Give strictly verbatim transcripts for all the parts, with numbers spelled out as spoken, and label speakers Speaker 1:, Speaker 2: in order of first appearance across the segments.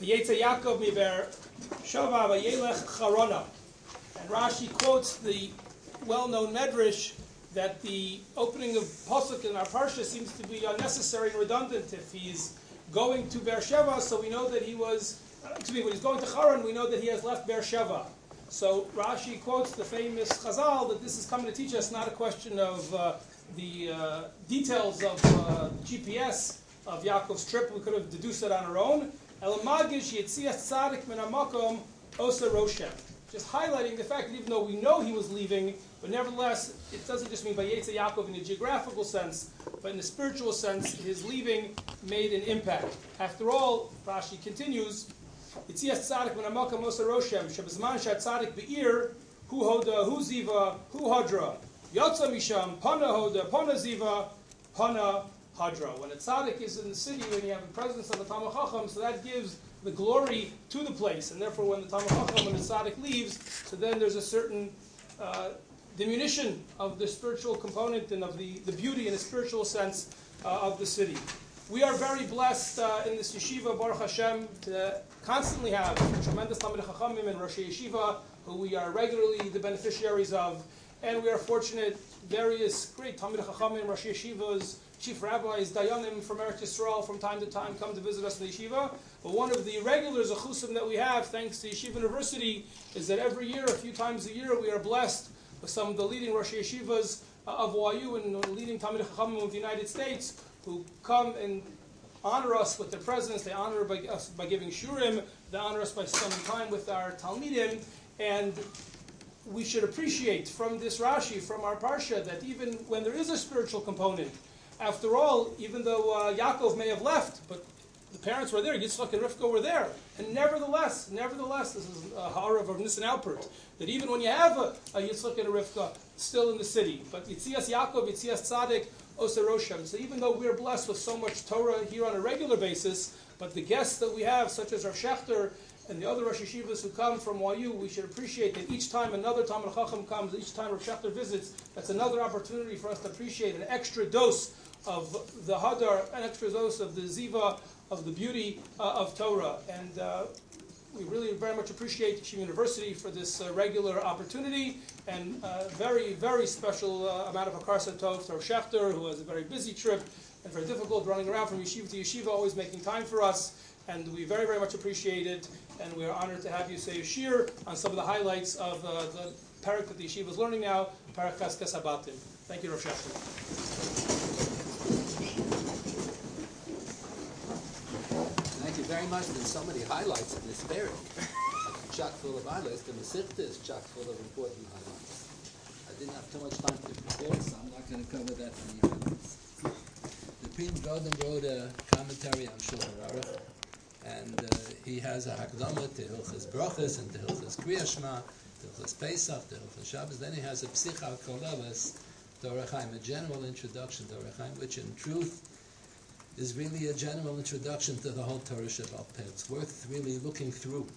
Speaker 1: V'yetze Yaakov miber Shava v'yelech Charona. And Rashi quotes the well-known medrash that the opening of Pasuk in our Parsha seems to be unnecessary and redundant. If he's going to Beersheba, so we know that he was, excuse me, when he's going to Charan, we know that he has left Beersheba. So Rashi quotes the famous Chazal that this is coming to teach us not a question of uh, the uh, details of uh, G P S of Yaakov's trip. We could have deduced it on our own. Elamagish Yetzias Tzadik Min HaMakom Osa Roshem. Just highlighting the fact that even though we know he was leaving, but nevertheless, it doesn't just mean by Yetze Yaakov in a geographical sense, but in a spiritual sense, his leaving made an impact. After all, Rashi continues, Yetzias Tzadik Min HaMakom Osa Roshem Shebezman Shatzadik Be'ir Hu Hoda Hu Ziva Hu Hadra Yotza Misham Pana Hoda Pana Ziva Pana Hadra. When a tzaddik is in the city, when you have the presence of the Talmid Chacham, so that gives the glory to the place, and therefore when the Talmid Chacham, when the tzaddik leaves, so then there's a certain uh, diminution of the spiritual component and of the, the beauty in a spiritual sense uh, of the city. We are very blessed uh, in this yeshiva, Baruch Hashem, to constantly have tremendous Talmid Chachamim and Rosh Yeshiva, who we are regularly the beneficiaries of, and we are fortunate various great Talmid Chachamim, Rosh Yeshivas, chief rabbis, dayanim from Eretz Yisrael from time to time come to visit us in the yeshiva. But one of the regular zachusim that we have, thanks to Yeshiva University, is that every year, a few times a year, we are blessed with some of the leading Rosh Yeshivas uh, of Y U and the leading Talmid Chachamim of the United States who come and honor us with their presence. They honor by, us by giving shurim. They honor us by spending time with our Talmidim. And we should appreciate from this Rashi, from our Parsha, that even when there is a spiritual component, after all, even though uh, Yaakov may have left, but the parents were there, Yitzchak and Rivka were there. And nevertheless, nevertheless, this is a harav of Nissen Alpert, that even when you have a, a Yitzchak and a Rivka still in the city, but Yitzias Yaakov, Yitzias Tzadik, Osa Roshem. So even though we're blessed with so much Torah here on a regular basis, but the guests that we have, such as Rav Shechter and the other Rosh Yeshivas who come from Y U, we should appreciate that each time another Talmid Chacham comes, each time Rav Shechter visits, that's another opportunity for us to appreciate an extra dose of the Hadar, an extra dose of the Ziva, of the beauty uh, of Torah. And uh, we really very much appreciate Yeshiva University for this uh, regular opportunity, and uh, very, very special uh, amount of Hakar Tov to Rav Shechter, who has a very busy trip and very difficult running around from yeshiva to yeshiva, always making time for us. And we very, very much appreciate it, and we are honored to have you say a shir on some of the highlights of uh, the parak that the yeshiva is learning now, Parak Cheskes Habatim. Thank you, Rav Shechter.
Speaker 2: Thank you very much. There's so many highlights in this parak. Chock full of highlights. The Masechta is chock full of important highlights. I didn't have too much time to prepare, so I'm not going to cover that many highlights. The Pri Megadim wrote a commentary on Shulchan Aruch, and uh, he has a Hakdama to Hilchas Brachas and to Hilchas Kriya Shema, to Hilchas Pesach, to Hilchas Shabbos. Then he has a Psicha Koleves, to Orach Chaim, a general introduction to Orach Chaim, which in truth is really a general introduction to the whole Torah Shebaal Peh. It's worth really looking through.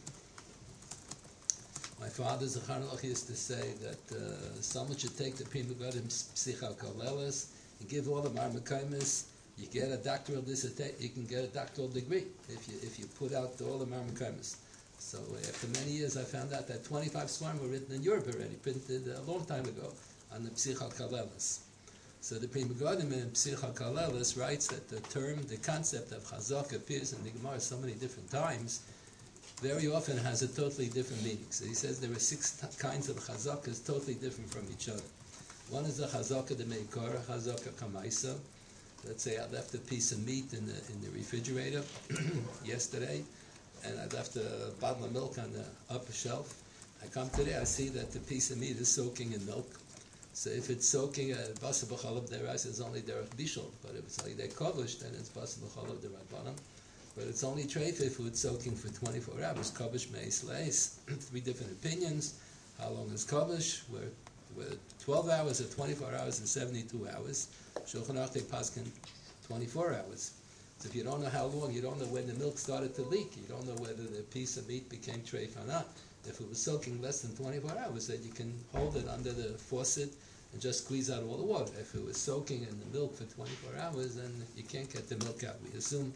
Speaker 2: My father, Zechar Noach, used to say that uh, someone should take the Pri Megadim Psicha Koleves, you give all the Marmakaimis, you get a doctoral dissertation, you can get a doctoral degree if you if you put out all the Marmakaimis. So after many years, I found out that twenty-five svarim were written in Europe already, printed a long time ago on the Psicha Koleves. So the Pri Megadim in Psicha Koleves writes that the term, the concept of Chazak appears in the Gemara so many different times, very often has a totally different meaning. So he says there are six t- kinds of Chazakas totally different from each other. One is the Chazaka de Meikora, Chazaka Kamaisa. Let's say I left a piece of meat in the in the refrigerator yesterday, and I left a bottle of milk on the upper shelf. I come today, I see that the piece of meat is soaking in milk. So if it's soaking at Basa B'Chalav Derais, it's only Derech Bishul. But if it's like they're Kovish, then it's Basa B'Chalav Derabbanan. But it's only Treif if it's soaking for twenty-four hours. Kovish Meis Leis. Three different opinions. How long is Kovish? We're, we're twelve hours or twenty-four hours and seventy-two hours. Shulchan Aruch they paskin twenty-four hours. So if you don't know how long, you don't know when the milk started to leak. You don't know whether the piece of meat became treif or not. If it was soaking less than twenty-four hours, then you can hold it under the faucet and just squeeze out all the water. If it was soaking in the milk for twenty-four hours, then you can't get the milk out. We assume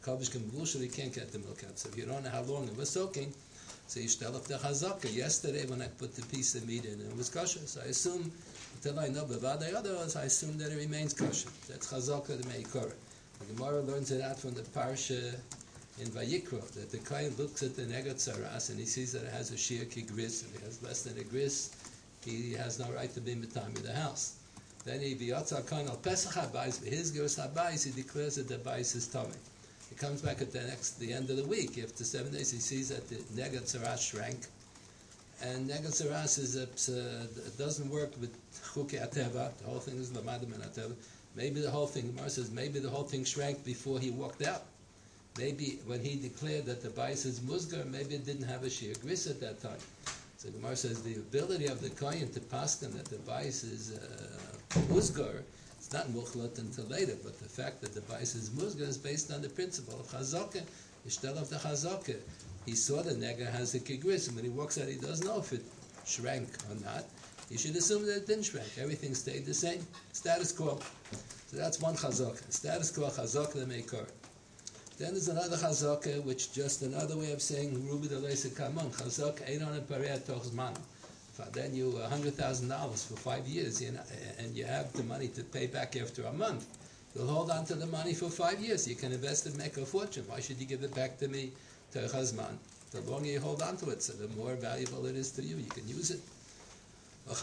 Speaker 2: Kavishka Mavusha, you can't get the milk out. So if you don't know how long it was soaking, so you tell up the chazaka. Yesterday when I put the piece of meat in, it was kosher. So I assume, until I know bevadei others, I assume that it remains kosher. That's chazaka the meikora. The Gemara learns it out from the parsha in Vayikra, that the kohen looks at the negat saras and he sees that it has a shir kigris, and it has less than a gris, he has no right to be mitami the house. Then he v'yotza kohen al pesach habayis, his gris habayis, he declares that the bayis is tummy. He comes back at the next, the end of the week. After seven days, he sees that the negat saras shrank, and negat saras is a, uh, doesn't work with chukei ateva. The whole thing is lamadim and ateva. Maybe the whole thing, Gemara says, maybe the whole thing shrank before he walked out. Maybe when he declared that the bayis is musgar, maybe it didn't have a shir gris at that time. So Gemara says the ability of the kohen to paskin that the bayis is uh, musgar, it's not muchlat until later, but the fact that the bayis is musgar is based on the principle of chazaka, ishtel of the chazaka. He saw the nega has a kigris, and when he walks out, he doesn't know if it shrank or not. You should assume that it didn't shrink. Everything stayed the same. Status quo. So that's one chazaka. Status quo chazaka the meikor. Then there's another chazaka, which just another way of saying ruby the leisa kamon. Chazaka einon and pareat tochzman. Then you a hundred thousand dollars for five years, you know, and you have the money to pay back after a month. You'll hold on to the money for five years. You can invest and make a fortune. Why should you give it back to me to chazman? The longer you hold on to it, so the more valuable it is to you. You can use it. The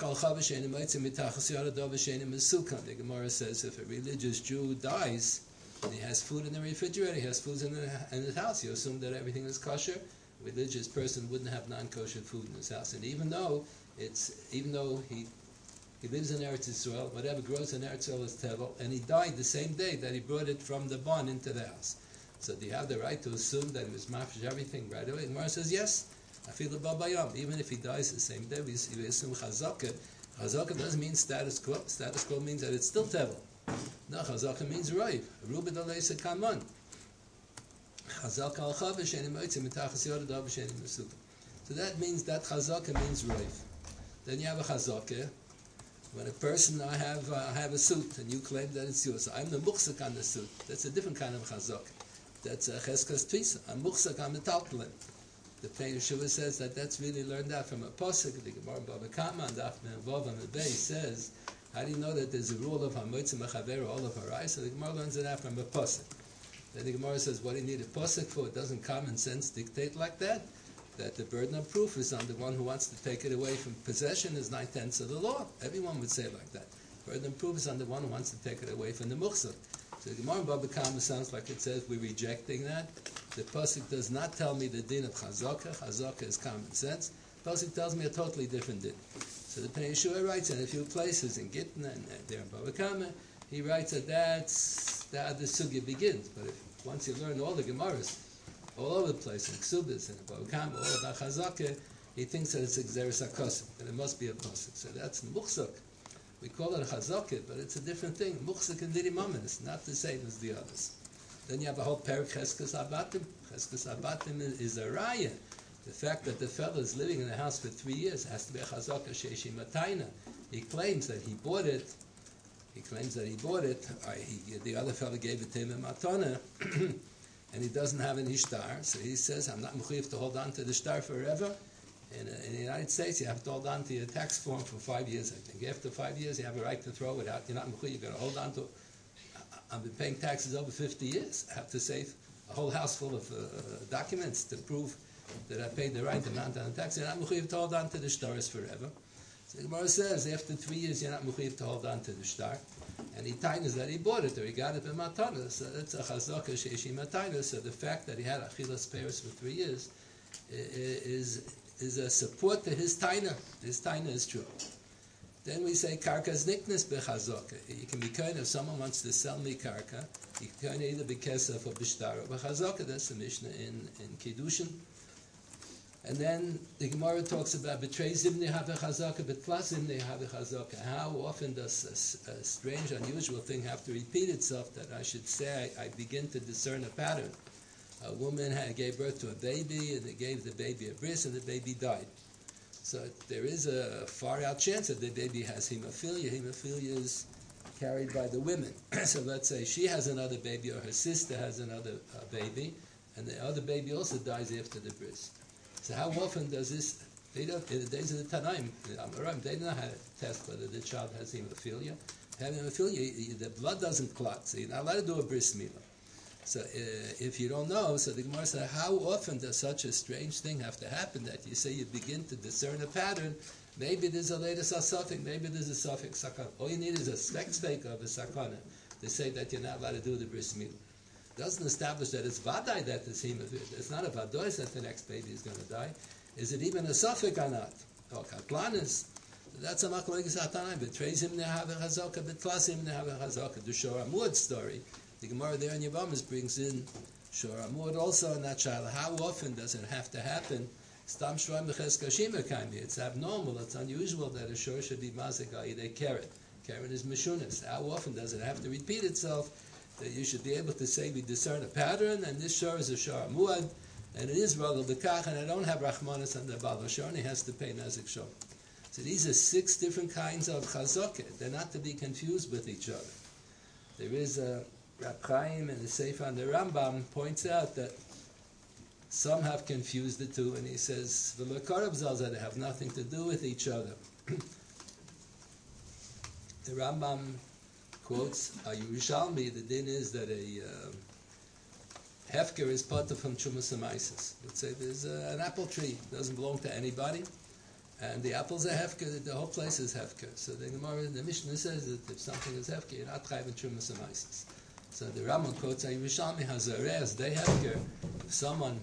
Speaker 2: Gemara says if a religious Jew dies and he has food in the refrigerator, he has food in, the, in his house, you assume that everything is kosher. A religious person wouldn't have non-kosher food in his house. And even though it's even though he he lives in Eretz Yisrael, whatever grows in Eretz Yisrael is tevel, and he died the same day that he brought it from the barn into the house. So do you have the right to assume that he was mafresh everything right away? The Gemara says yes. I feel the babayam. Even if he dies the same day, we assume chazaka. Chazaka doesn't mean status quo. Status quo means that it's still tevel. No, chazaka means roiv. Ruba d'leisa kamon. Chazaka al chavish and emoitzi mitachas yoda davish and mesuka. So that means that chazaka means roiv. Then you have a chazaka. When a person, I have uh, I have a suit and you claim that it's yours. I'm the muchzak on the suit. That's a different kind of chazaka. That's a cheskas tvisa. I'm muchzak on the taltalin. The Pnei Yeshua says that that's really learned out from a pasuk. The Gemara Bava Kama and Daf Menvav on the base says, how do you know that there's a rule of Hamotzim Mechaver all of Harai? So the Gemara learns it out from a pasuk. Then the Gemara says, what do you need a pasuk for? Doesn't common sense dictate like that? That the burden of proof is on the one who wants to take it away from possession is nine tenths of the law. Everyone would say it like that. Burden of proof is on the one who wants to take it away from the muchzak. So the Gemara Bava Kama sounds like it says we're rejecting that. The pasuk does not tell me the din of chazaka. Chazaka is common sense. The pasuk tells me a totally different din. So the Pnei Yeshua writes in a few places in Gittin and there in Bava Kama, he writes that that's that the sugya begins. But if once you learn all the Gemaras, all over the place in Ksubis and Bava Kama, all about chazaka, he thinks that it's exeris hakosim, that it must be a pasuk. So that's muchzak. We call it a chazaka, but it's a different thing. Muchzak and diri mammon is not the same as the others. Then you have a whole parak cheskas abatim. Cheskas abatim is a raya. The fact that the fellow is living in the house for three years has to be a chazaka sheishi matayna. He claims that he bought it. He claims that he bought it. Or he, the other fellow gave it to him in matana, and he doesn't have an ishtar. So he says, "I'm not mechuyev to hold on to the shtar forever." In, in the United States, you have to hold on to your tax form for five years. I think after five years, you have a right to throw it out. You're not mechuyev. You're going to hold on to it. I've been paying taxes over fifty years. I have to save a whole house full of uh, documents to prove that I paid the right amount on the tax. You're not mechuyev to hold on to the shtaris forever. So the Gemara says after three years you're not mechuyev to hold on to the shtar, and he tightens that he bought it or he got it in matana. So that's a chazaka sheishi matana. So the fact that he had achilas peris for three years is is a support to his taina. His taina is true. Then we say karka's niknas bechazaka. You can be kind if someone wants to sell me karka. You can either be kesef or b'shtar or bechazaka. That's the Mishnah in in Kiddushin. And then the Gemara talks about betray zimnei havechazaka, betla zimnei havechazaka. How often does a, a strange, unusual thing have to repeat itself? That I should say I, I begin to discern a pattern. A woman had, gave birth to a baby, and they gave the baby a bris, and the baby died. So there is a far-out chance that the baby has hemophilia. Hemophilia is carried by the women. So let's say she has another baby or her sister has another uh, baby, and the other baby also dies after the bris. So how often does this, they don't, in the days of the Tanaim, they don't know how to test whether the child has hemophilia. Having hemophilia, the blood doesn't clot, so you're not allowed to do a bris milah. So uh, if you don't know, so the Gemara says, how often does such a strange thing have to happen that you say you begin to discern a pattern? Maybe there's a latest suffix, maybe there's a suffix sakana. All you need is a specs fake of a sakana to say that you're not allowed to do the bris milah. Doesn't establish that it's vaday that it's hemophilia. It's not a vadois that the next baby is going to die. Is it even a suffix or not? Or katlanis? That's a machlokes hatanai. Betrays him nehav hazaka, betlas him nehav hazaka. The Shor Amud story. The Gemara there in Yavamas brings in Shor Amud also in that child. How often does it have to happen? Stam shroim b'cheska shima kaimi. It's abnormal. It's unusual that a shor should be mazik a carrot. Carrot is mishunas. How often does it have to repeat itself? That you should be able to say we discern a pattern, and this shor is a shor Amud, and it is ragel b'kach, and I don't have rachmanis on the bal. Shor only has to pay nazik shor. So these are six different kinds of chazakah. They're not to be confused with each other. There is a Rab Chaim in the Sefer on the Rambam points out that some have confused the two, and he says the Lekarav Zalzah, they have nothing to do with each other. The Rambam quotes a Yerushalmi. The din is that a uh, hefker is part of from Chumas Amaisis. Let's say there's uh, an apple tree, doesn't belong to anybody, and the apples are hefker. The whole place is hefker. So the Gemara, the Mishnah says that if something is hefker, you're not chayv in Chumas Amaisis. So the Rambam quotes a Yerushalmi Hazarez. They hefker. If someone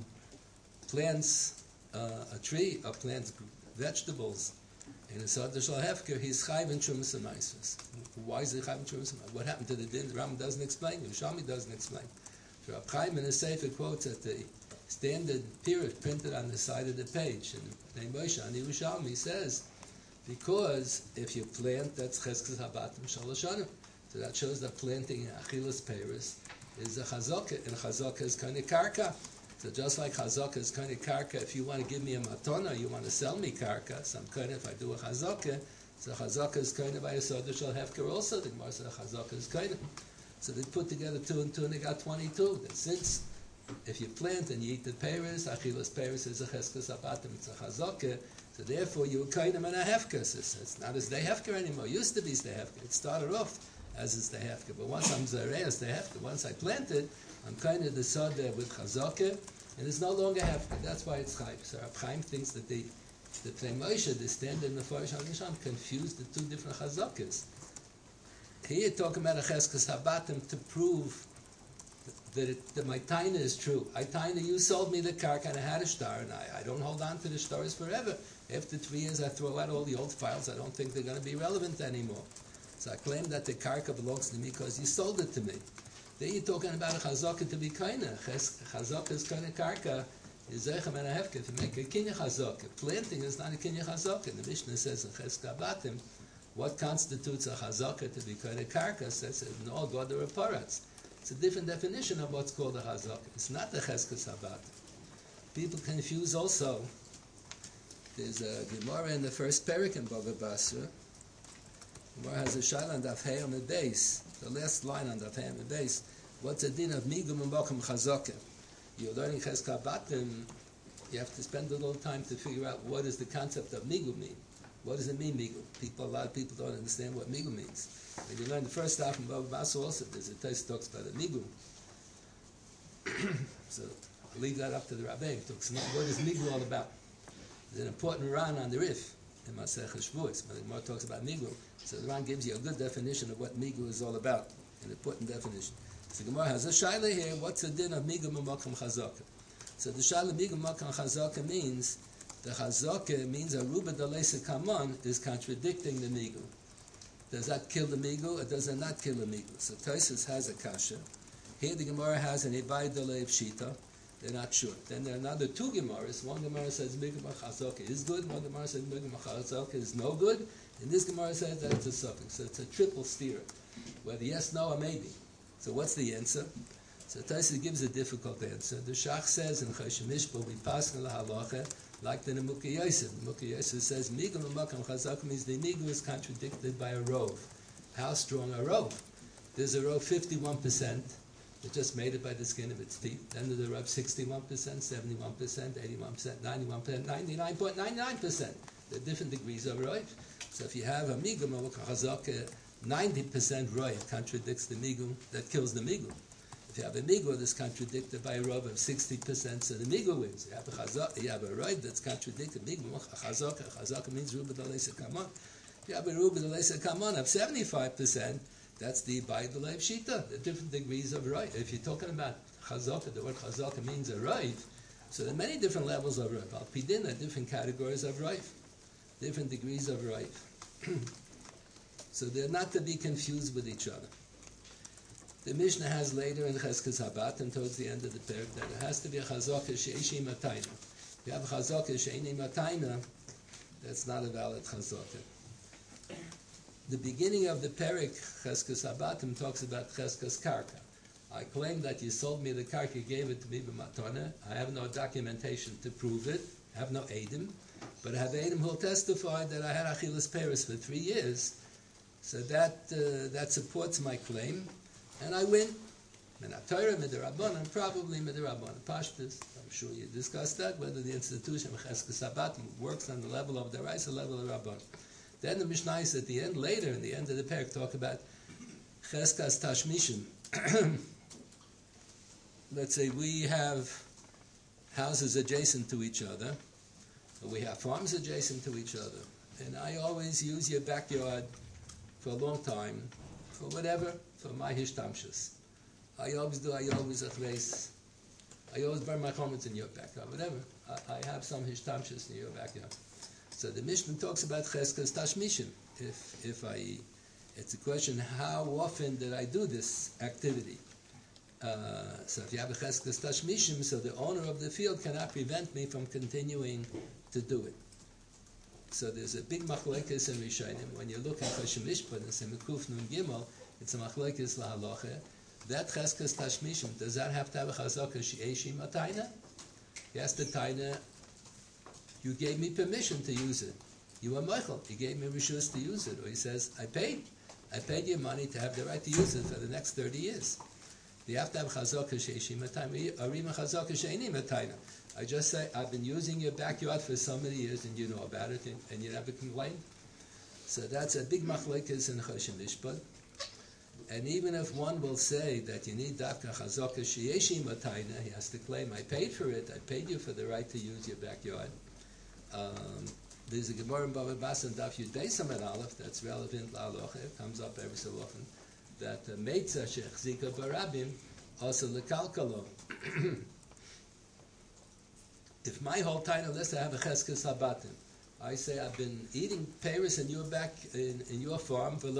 Speaker 2: plants uh, a tree or plants vegetables in a Sadr Shal Hefker, he's chayv in Chumas Amaisis. Why is he chayv in Chumas Amaisis? What happened to the din? The Rambam doesn't explain. Yerushalmi doesn't explain. So Rab Chaim in the Sefer quotes at the standard period printed on the side of the page. And Moshe on Yerushalmi says, because if you plant, that's cheskes habatim shalosh shanim. So that shows that planting achilas peiros is a chazakah, and chazakah is kind of karka. So just like chazakah is kind of karka, if you want to give me a matona, you want to sell me karka, some kind of, if I do a chazakah, so chazakah is kind of by a soda shall hefker also. The Gemara says chazakah is kind of. So they put together two and two, and they got twenty-two. That since if you plant and you eat the peiros, achilas peiros is a cheskes habatim, it's a chazakah. So therefore you kind of in a hefker. So it's not as the hefker anymore. It used to be the hefker. It started off as is the hefker, but once I'm zareh as the hefker, once I planted, I'm kind of the sod there with chazakah, and it's no longer hefker. That's why it's chayv. So Rab Chaim thinks that the the Pnei Moshe, the standard in the Farish HaMisham, confused the two different chazakahs. Here you're talking about a cheskes habatim to prove that, it, that my taina is true. I taina, you sold me the karka and I had a star, and I, I don't hold on to the stars forever. After three years I throw out all the old files. I don't think they're going to be relevant anymore. So I claim that the karka belongs to me because you sold it to me. Then you're talking about a chazakah to be kaina. Chazakah is kaina karka. Is zeichem and a hefker. If you make a kinya chazakah, planting is not a kinya chazakah. The Mishnah says in Cheskah Batim, what constitutes a chazakah to be kaina karka? Says no god or a paratz. It's a different definition of what's called a chazakah. It's not the Cheskes Habatim. People confuse also. There's a Gemara in the first Perik in Bava Basra. Gemara has a shayla on Daf Hey on the base. The last line on Daf Hey on the base. What's the din of migum and bakum chazakah? You're learning Cheskes Habatim. You have to spend a little time to figure out what does the concept of migum mean. What does it mean, migum? People, a lot of people don't understand what migum means. When you learn the first half from Bava Basra also, there's a test talks about a migum. So leave that up to the Rabbi. What is migum all about? There's an important Ran on the Rif in Masech Shvuos. When the Gemara talks about migum, so the Ran gives you a good definition of what migum is all about, an important definition. So the Gemara has a shaila here. What's the din of migum and makam chazakah? So the shaila migum makam chazakah means the chazakah means a ruba dalesa kaman is contradicting the migum. Does that kill the migu or does it not kill the migu? So Tosfos has a kasha. Here the Gemara has an Ibai Dalev Shita. They're not sure. Then there are another two Gemaras. One Gemara says migu machazaka is good. One Gemara says migu machazaka is no good. And this Gemara says that it's a suffix. So it's a triple steer. Whether yes, no, or maybe. So what's the answer? So Tosfos gives a difficult answer. The Shach says in Choshen Mishpah, we pass in the halacha, like the Nemukei Yosef. Nemukei Yosef says, Migu Makam Chazak means the Migu is contradicted by a rove. how strong a rove. There's a rove fifty-one percent. It just made it by the skin of its teeth. Then there's a rove sixty-one percent, seventy-one percent, eighty-one percent, ninety-one percent, ninety-nine point nine nine percent. There are different degrees of rove. So if you have a migum or a chazaka, ninety percent rove contradicts the migum that kills the migum. If you have a migum that's contradicted by a rove of sixty percent, so the migum wins. You have a chazaka, you have a rove that's contradicted migum, a chazaka. A chazaka means ruba d'leisa kamon. If you have a ruba d'leisa kamon of seventy-five percent, that's the by the life shita, the different degrees of rove. If you're talking about chazaka, the word chazaka means a rove. So there are many different levels of rove. Al pidin are different categories of rove, different degrees of rove. So they're not to be confused with each other. The Mishnah has later in Cheskes Habatim, towards the end of the parak, that it has to be a chazaka she'ishi matayna. If you have a chazaka she'ini matayna, that's not a valid chazaka. The beginning of the parak, Cheskes Habatim, talks about Cheskes Karka. I claim that you sold me the karka, you gave it to me b'matana. I have no documentation to prove it. I have no edim. But I have edim who will testify that I had Achilas Peres for three years. So that uh, that supports my claim. And I win. Menatayra midirabbanan, probably midirabbanan. Pashtus, I'm sure you discussed that, whether the institution of Cheskes Habatim works on the level of the rice or level of Rabban. Then the Mishnayos at the end, later in the end of the parak, talk about Cheskas Tashmishim. Let's say we have houses adjacent to each other, or we have farms adjacent to each other, and I always use your backyard for a long time, for whatever, for my hishtamshus. I always do, I always achreis, I always burn my comments in your backyard, whatever. I, I have some hishtamshus in your backyard. So the Mishnah talks about cheskas tashmishim. If, if I, it's a question, how often did I do this activity? Uh, so if you have a cheskas tashmishim, so the owner of the field cannot prevent me from continuing to do it. So there's a big machlekes in Rishonim. When you look at Choshen Mishpat and Semikuf Nun Gimel, it's a machlekes lahaloche. That cheskas tashmishim, does that have to have a chazaka she'eshi matayna? Yes, the taina, you gave me permission to use it. You were Michael, you gave me rishus to use it. Or he says, I paid. I paid you money to have the right to use it for the next thirty years. You have to have chazaka she'eshi matayna. Arima chazaka she'eni matayna. I just say, I've been using your backyard for so many years and you know about it and, and you never complained. So that's a big machlekes in Choshen Mishpat. And even if one will say that you need dafka chazaka sheyeshi matayna, he has to claim, I paid for it, I paid you for the right to use your backyard. Um, there's a Gemara in Bava Basra and Daf Yud Beis Amud Aleph that's relevant la'alocha, it comes up every so often, that meitza shechzika barabim also lekalkalo. If my whole time, unless I have a cheskes habatim, I say I've been eating Paris in your back in, in your farm for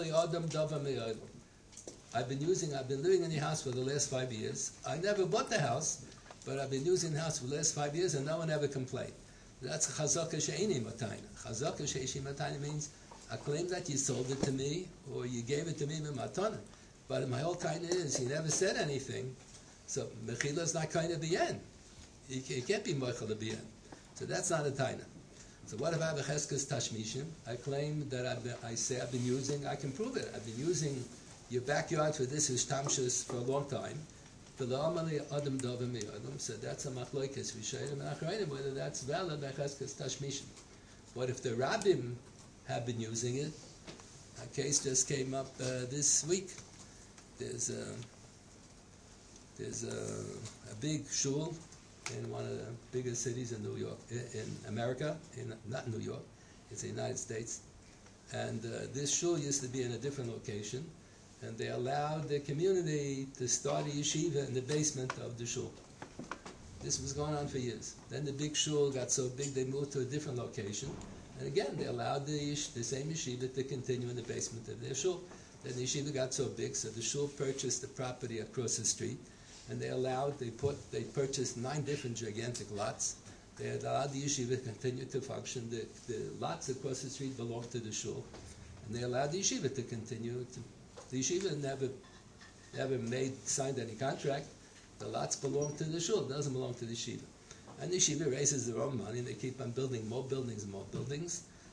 Speaker 2: I've been using, I've been living in your house for the last five years. I never bought the house, but I've been using the house for the last five years and no one ever complained. That's chazaka she'ini matayna. Chazaka she'eshi matayna means I claim that you sold it to me or you gave it to me matana. But my whole kind is he never said anything, so mechila is not kind of the end. It can't be moichel to be in. So that's not a taina. So what if I have a cheskes tashmishim? I claim that I've been, I say I've been using, I can prove it. I've been using your backyard for this hishtamshus for a long time. So that's a machlokes v'shayim and achrayim, whether that's valid by cheskes tashmishim. What if the rabbim have been using it? A case just came up uh, this week. There's a, there's a, a big shul in one of the biggest cities in New York, in America, in, not New York, it's the United States. And uh, this shul used to be in a different location, and they allowed the community to start a yeshiva in the basement of the shul. This was going on for years. Then the big shul got so big they moved to a different location, and again they allowed the, the same yeshiva to continue in the basement of their shul. Then the yeshiva got so big, so the shul purchased the property across the street, and they allowed, they put, they purchased nine different gigantic lots. They had allowed the yeshiva to continue to function. The, the lots across the street belonged to the shul, and they allowed the yeshiva to continue. To, the yeshiva never, never made, signed any contract. The lots belong to the shul, it doesn't belong to the yeshiva. And the yeshiva raises their own money, and they keep on building more buildings and more buildings,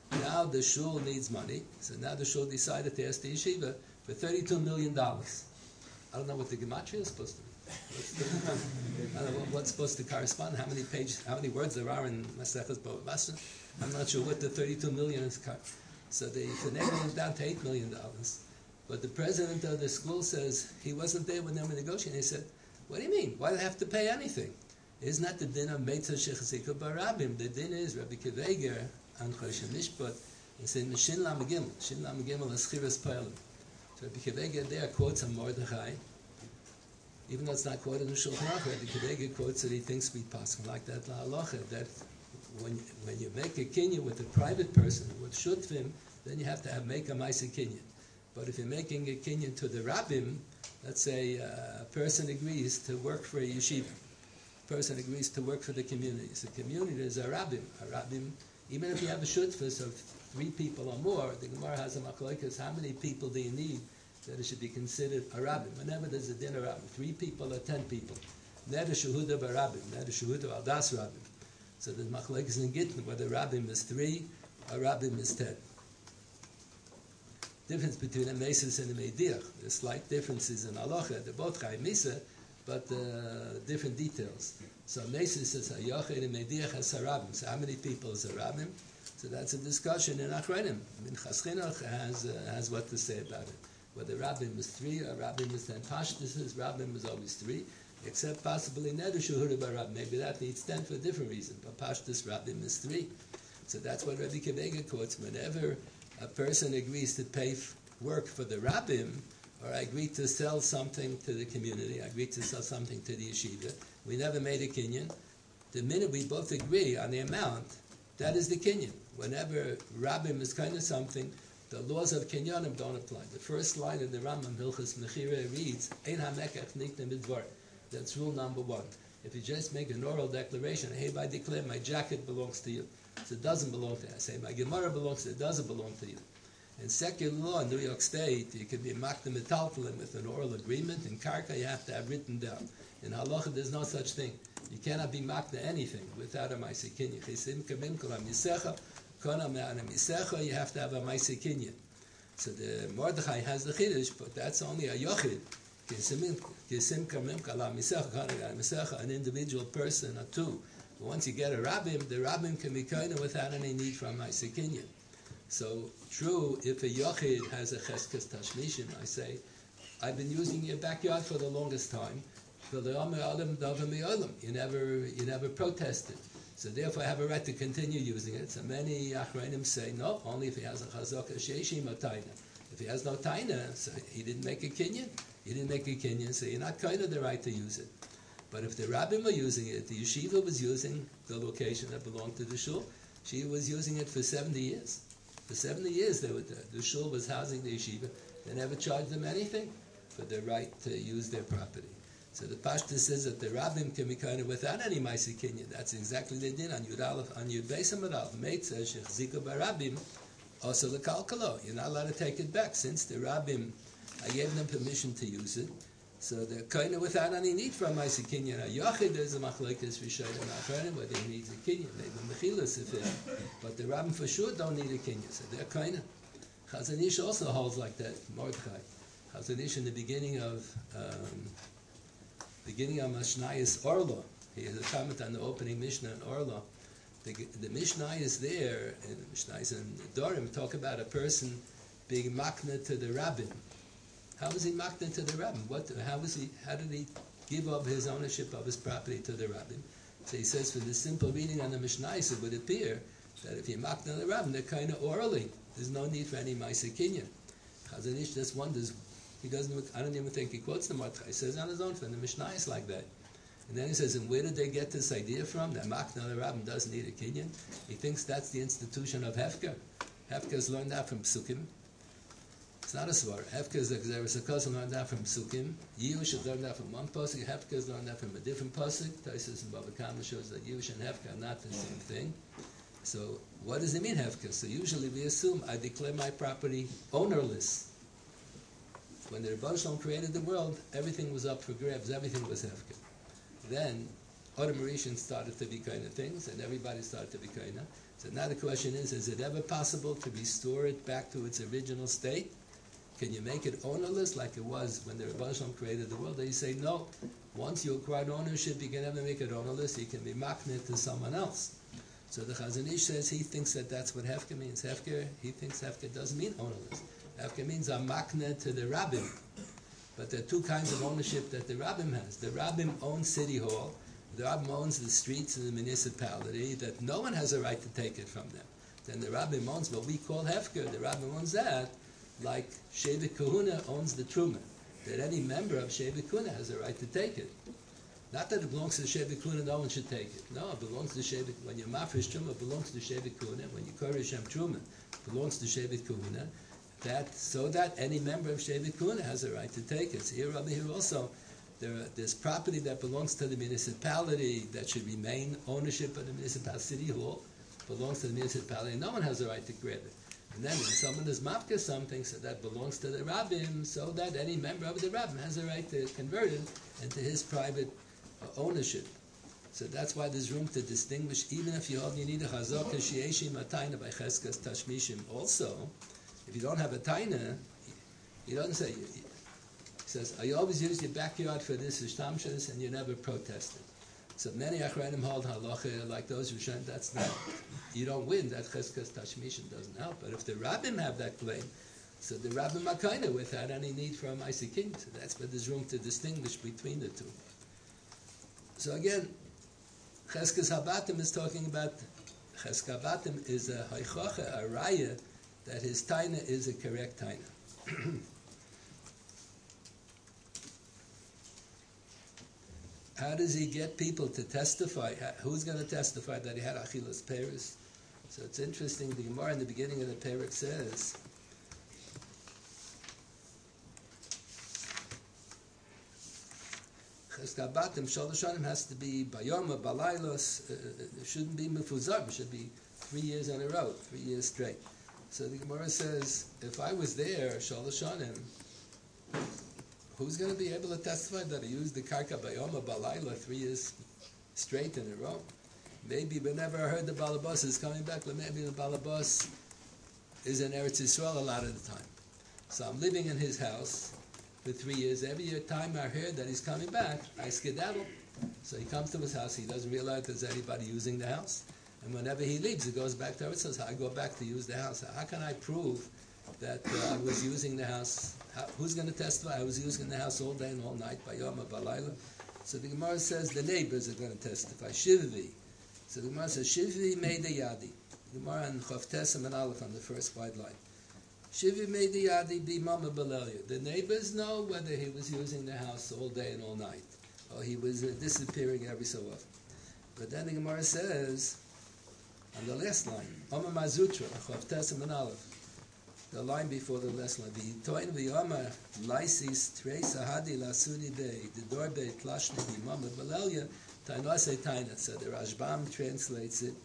Speaker 2: Now the shul needs money, so now the shul decided to ask the yeshiva for thirty-two million dollars. I don't know what the gematria is supposed to be. What's the, I don't know what, what's supposed to correspond. How many pages, how many words there are in Maseches Bava Basra? I'm not sure what the thirty-two million is. So they finagled him down to eight million dollars. But the president of the school says he wasn't there when they were negotiating. He said, "What do you mean? Why do they have to pay anything? Isn't that the din of Meitzah Shechazika Barabim? The din is Rabbi Kiveger and Chosh Mishpat. It's in Shin Lam Gimel. Shin Lam Gimel is Chiras Peilim. So Rabbi Kiveger there quotes on Mordechai, even though it's not quoted in Shulchan Aruch. Rabbi Kiveger quotes that he thinks we pass like that la halacha, that when when you make a kinyan with a private person with shutvim, then you have to have make a ma'aser kinyan. But if you're making a kinyan to the rabbim, let's say uh, a person agrees to work for a yeshiva, a person agrees to work for the community. So the community is a rabbim. A rabbim, even if you have a shutfus of three people or more, the Gemara has a machlokes, how many people do you need that it should be considered a rabbim? Whenever there's a dinner rabbim, three people or ten people. Neder shehuda barabbim, neder shehuda al das rabbim. So the machlokes in Gittin, whether rabbim is three or rabbim is ten. Difference between a mesis and a mediach. There's slight differences in halacha. They're both chayim misa, but uh, different details. So mesis is a yochid and mediach has a rabbim. So how many people is a rabbim? So that's a discussion in Achronim. Minchas Chinuch has uh, has what to say about it. Whether rabbim is three or rabbim is ten. Pashtus is rabbim is always three, except possibly neder shuhura barabbim. Maybe that needs ten for a different reason. But pashtus rabbim is three. So that's what Rabbi Kiveger quotes. Whenever a person agrees to pay f- work for the rabbim, or I agree to sell something to the community, I agree to sell something to the yeshiva, we never made a kinyan. The minute we both agree on the amount, that is the kinyan. Whenever rabbim is kind of something, the laws of kinyanim don't apply. The first line in the Rambam Hilchas Mechira reads, Ein hamekach nikne midvar. That's rule number one. If you just make an oral declaration, hey, I declare my jacket belongs to you. So it doesn't belong to you. I say my Gemara belongs to you. It doesn't belong to you. In secular law in New York State, you can be makdim metaltalin with an oral agreement. In Karka, you have to have written down. In Halacha, there's no such thing. You cannot be makdim anything without a ma'aser kinyan. Chisim kamim kol hamisecha, kona me'an hamisecha, you have to have a ma'aser kinyan. So the Mordechai has the chiddush, but that's only a yochid. Chisim kamim kol hamisecha, kona me'an hamisecha, an individual person or two. But once you get a rabbim, the rabbim can be kind without any need for a ma'aser kinyan. So, true, if a yochid has a cheskes tashmishin, I say, I've been using your backyard for the longest time. You never, you never protested. So therefore I have a right to continue using it. So many achronim say, no, only if he has a chazaka sheishim or taina. If he has no taina, so he didn't make a kinyan. He didn't make a kinyan, so you're not kind of the right to use it. But if the rabbim were using it, the yeshiva was using the location that belonged to the shul. She was using it for seventy years. For seventy years, they were there. The shul was housing the yeshiva. They never charged them anything for their right to use their property. So the Pashta says that the rabbim can be kind of without any ma'aser kinyan. That's exactly the din on Yud Aleph, on Yud Beis Amarav. Meitzah shechzika barabbim, also the kalkalo. You're not allowed to take it back since the rabbim. I gave them permission to use it, so they're kind of without any need for a ma'aser kinyan. A yochid is a machlekes rishayim achronim whether he needs a kinyan. Maybe mechila is sufficient, but the rabbim for sure don't need a kinyan. So they're kind of. Chazon Ish also holds like that. Mordechai. Chazon Ish in the beginning of. Um, Beginning of Mishnayos Orla, he has a comment on the opening Mishnah in Orla. The, the Mishnah is there, and the Mishnah is in Dorim, talk about a person being makna to the rabbin. How was he makna to the rabbin? What? How was he? How did he give up his ownership of his property to the rabbin? So he says, for the simple reading on the Mishnah, it would appear that if you makna the rabbin, they're kind of orally. There's no need for any ma'aser kinyan. Chazon Ish just wonders. He doesn't. I don't even think he quotes the Mordechai. He says on his own, from the Mishnah is like that. And then he says, and where did they get this idea from? That Makna the Rabbin doesn't need a kinyan. He thinks that's the institution of Hefker. Hefker has learned that from Psukim. It's not a svar. Hefker is a Gzeres learned that from Psukim. Yush has learned that from one pasuk. Hefker has learned that from a different pasuk. Taisus and Bava Kama shows that Yush and Hefker are not the same thing. So what does it mean, Hefker? So usually we assume I declare my property ownerless. When the Rebbe Shalom created the world, everything was up for grabs. Everything was hefker. Then, Adam Rishon started to be kind of things, and everybody started to be kind of. So now the question is, is it ever possible to restore it back to its original state? Can you make it ownerless like it was when the Rebbe Shalom created the world? They say no. Once you acquire ownership, you can never make it ownerless. You can be maknet to someone else. So the Chazon Ish says he thinks that that's what Hefker means. Hefker, he thinks Hefker doesn't mean ownerless. Hefker means a maknet to the Rabbim. But there are two kinds of ownership that the Rabbim has. The Rabbim owns City Hall. The Rabbim owns the streets in the municipality that no one has a right to take it from them. Then the Rabbim owns what we call Hefker. The Rabbim owns that, like Shevet Kahuna owns the Truma. That any member of Shevet Kahuna has a right to take it. Not that it belongs to the Shevet Kahuna, no one should take it. No, it belongs to Shevet. When you mafresh Truma, it belongs to Shevet Kahuna. When you Koresh Shem Truma, it belongs to Shevet Kahuna. That so that any member of Shevet Kahuna has a right to take it. So here, Rabbi, here also, there are, there's property that belongs to the municipality that should remain ownership of the municipality. City Hall belongs to the municipality. No one has a right to grab it. And then when someone is mafka something, so that belongs to the Rabbim, so that any member of the Rabbim has a right to convert it into his private uh, ownership. So that's why there's room to distinguish, even if you hold you need a chazaka she'eshim a taina by cheskas tashmishim also. If you don't have a taina, he doesn't say, he says, I always use your backyard for this ishtamshas, and you never protested. So many achranim hold halacha like those who shouldn't. That's not, you don't win. That cheskas tashmishim doesn't help. But if the rabbim have that claim, so the rabbim are kind of without any need for a ma'aseh king. So that's where there's room to distinguish between the two. So again, cheskas habatim is talking about, cheskas habatim is a haichacha, a raya, that his taina is a correct taina. How does he get people to testify? Who's going to testify that he had achilas peris? So it's interesting. The Gemara in the beginning of the parak says, Cheskas habatim shalosh shanim has to be bayom or balaylos. It shouldn't be mefuzar. It should be three years in a row, three years straight. So the Gemara says, if I was there, shalosh shanim, who's going to be able to testify that he used the karka bayom or balayla three years straight in a row? Maybe whenever I heard the balabas is coming back, but maybe the balabas is in Eretz Yisrael a lot of the time. So I'm living in his house for three years. Every time I heard that he's coming back, I skedaddle. So he comes to his house. He doesn't realize there's anybody using the house. And whenever he leaves, he goes back to Eretz Yisrael. I go back to use the house. How can I prove that uh, I was using the house? How, who's going to testify? I was using the house all day and all night by Yom Balayla. So the Gemara says the neighbors are going to testify. Shivvi. So the Gemara says Shivvi made a yadi. The Gemara on Chavtesem and Aleph on the first wide line. Shivvi made the yadi be Mama Balelia. The neighbors know whether he was using the house all day and all night, or he was uh, disappearing every so often. But then the Gemara says on the last line, Oma Mazutra Chavtesem and Aleph. The line before the last line, V'yitoin v'yomar laisis trei sahadi lasudi bei the door bei plashni b'mama b'lelia tainasei taina. So the Rashbam translates it.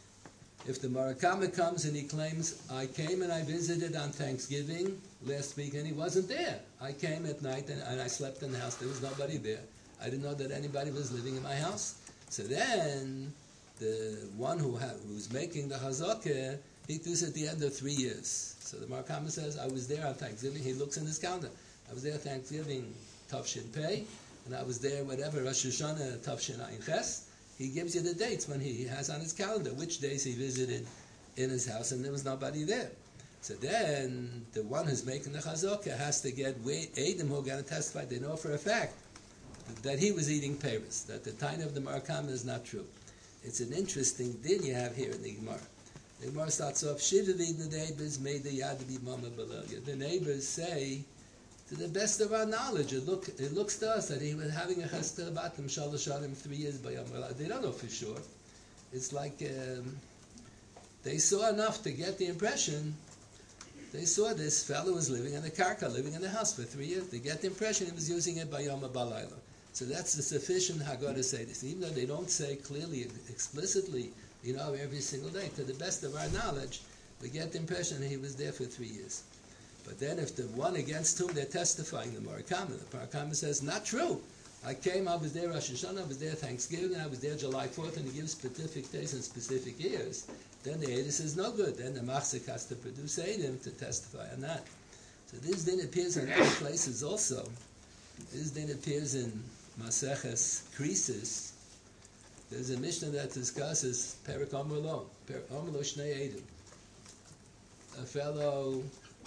Speaker 2: If the Murakama comes and he claims, I came and I visited on Thanksgiving last week and he wasn't there. I came at night and, and I slept in the house. There was nobody there. I didn't know that anybody was living in my house. So then the one who ha- who's making the hazakah, he does it at the end of three years. So the Murakama says, I was there on Thanksgiving. He looks in his calendar. I was there Thanksgiving, Tavshin Pei, and I was there whatever, Rosh Hashanah, Tavshin Ayin Ches. He gives you the dates when he, he has on his calendar, which days he visited in his house, and there was nobody there. So then, the one who's making the chazakah has to get Eidim who are going to testify. They know for a fact that he was eating peris, that the time of the Murakama is not true. It's an interesting din you have here in the Gemara. The Gemara starts off, Shivvi, the neighbors made the yad be mama b'lelia. The neighbors say, to the best of our knowledge, it, look, it looks to us that he was having a chesed batim shalosh shanim three years by Yom. They don't know for sure. It's like um, they saw enough to get the impression. They saw this fellow was living in the karka, living in the house for three years. They get the impression he was using it by Yom Balayla. So that's the sufficient Haggadah to say this, even though they don't say clearly, explicitly, you know, every single day. To the best of our knowledge, we get the impression that he was there for three years. But then if the one against whom they're testifying, the Murakama, the Murakama says, not true. I came, I was there Rosh Hashanah, I was there Thanksgiving, I was there July fourth, and he gives specific days and specific years, then the Edus is no good. Then the Machzik has to produce Edim to testify on that. So this then appears in other places also. This then appears in Maseches Krisis. There's a Mishnah that discusses Perik Amrlo, Perik Amrlo Shnei Edim. A fellow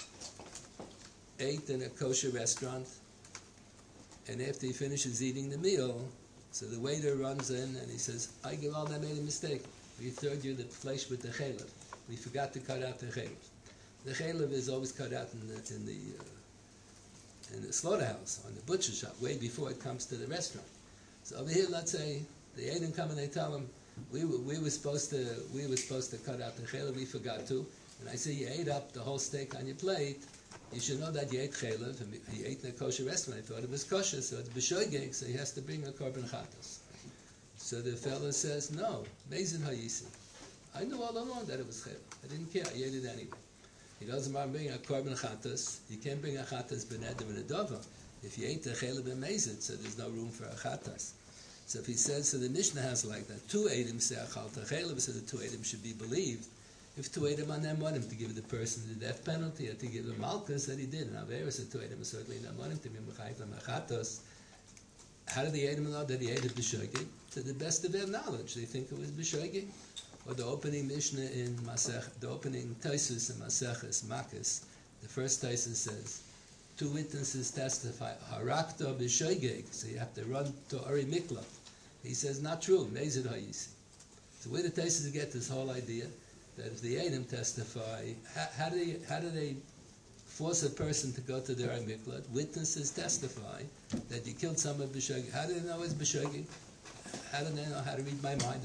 Speaker 2: ate in a kosher restaurant, and after he finishes eating the meal, so the waiter runs in and he says, I give all that made a mistake. We third you the flesh with the chaylev. We forgot to cut out the chaylev. The chaylev is always cut out in the, in the, uh, in the slaughterhouse, on the butcher shop, way before it comes to the restaurant. So over here, let's say, the Eidim come and they tell him, we were, we were supposed to we were supposed to cut out the chaylev, we forgot to. And I say, you ate up the whole steak on your plate, you should know that you ate chaylev, and he ate in a kosher restaurant, he thought it was kosher, so it's b'shoigeg, so he has to bring a korban chatos. So the fellow says, no, mezid hayisi. I knew all along that it was chaylev. I didn't care, I ate it anyway. He doesn't mind bringing a korban chatos. You can't bring a chatos b'nedem and a dova. If you ate the chaylev and mezid, so there's no room for a chatos. So if he says, so the Mishnah has like that, two Eidim say achal chaylev, so the two Eidim should be believed. If two Eidim on them want him to give the person the death penalty, or to give him malchus, that he did. And Averis, the two Eidim certainly not want him to be mechayv l'machatos. How did the Eidim know that he ate it b'shoigig? To the best of their knowledge, they think it was b'shoigig. Or the opening Mishnah in Masech, the opening Taisus in Maseches Makis, the first Taisus says, two witnesses testify, harakta b'shoigig, so you have to run to Ari Miklat. He says, not true, mezid hayisi. So where the Taisus get this whole idea that if the Eidim testify, how, how, do they, how do they force a person to go to the Ari Miklat? Witnesses testify that you killed someone b'shoigig. How do they know it's b'shoigig? How do they know how to read my mind?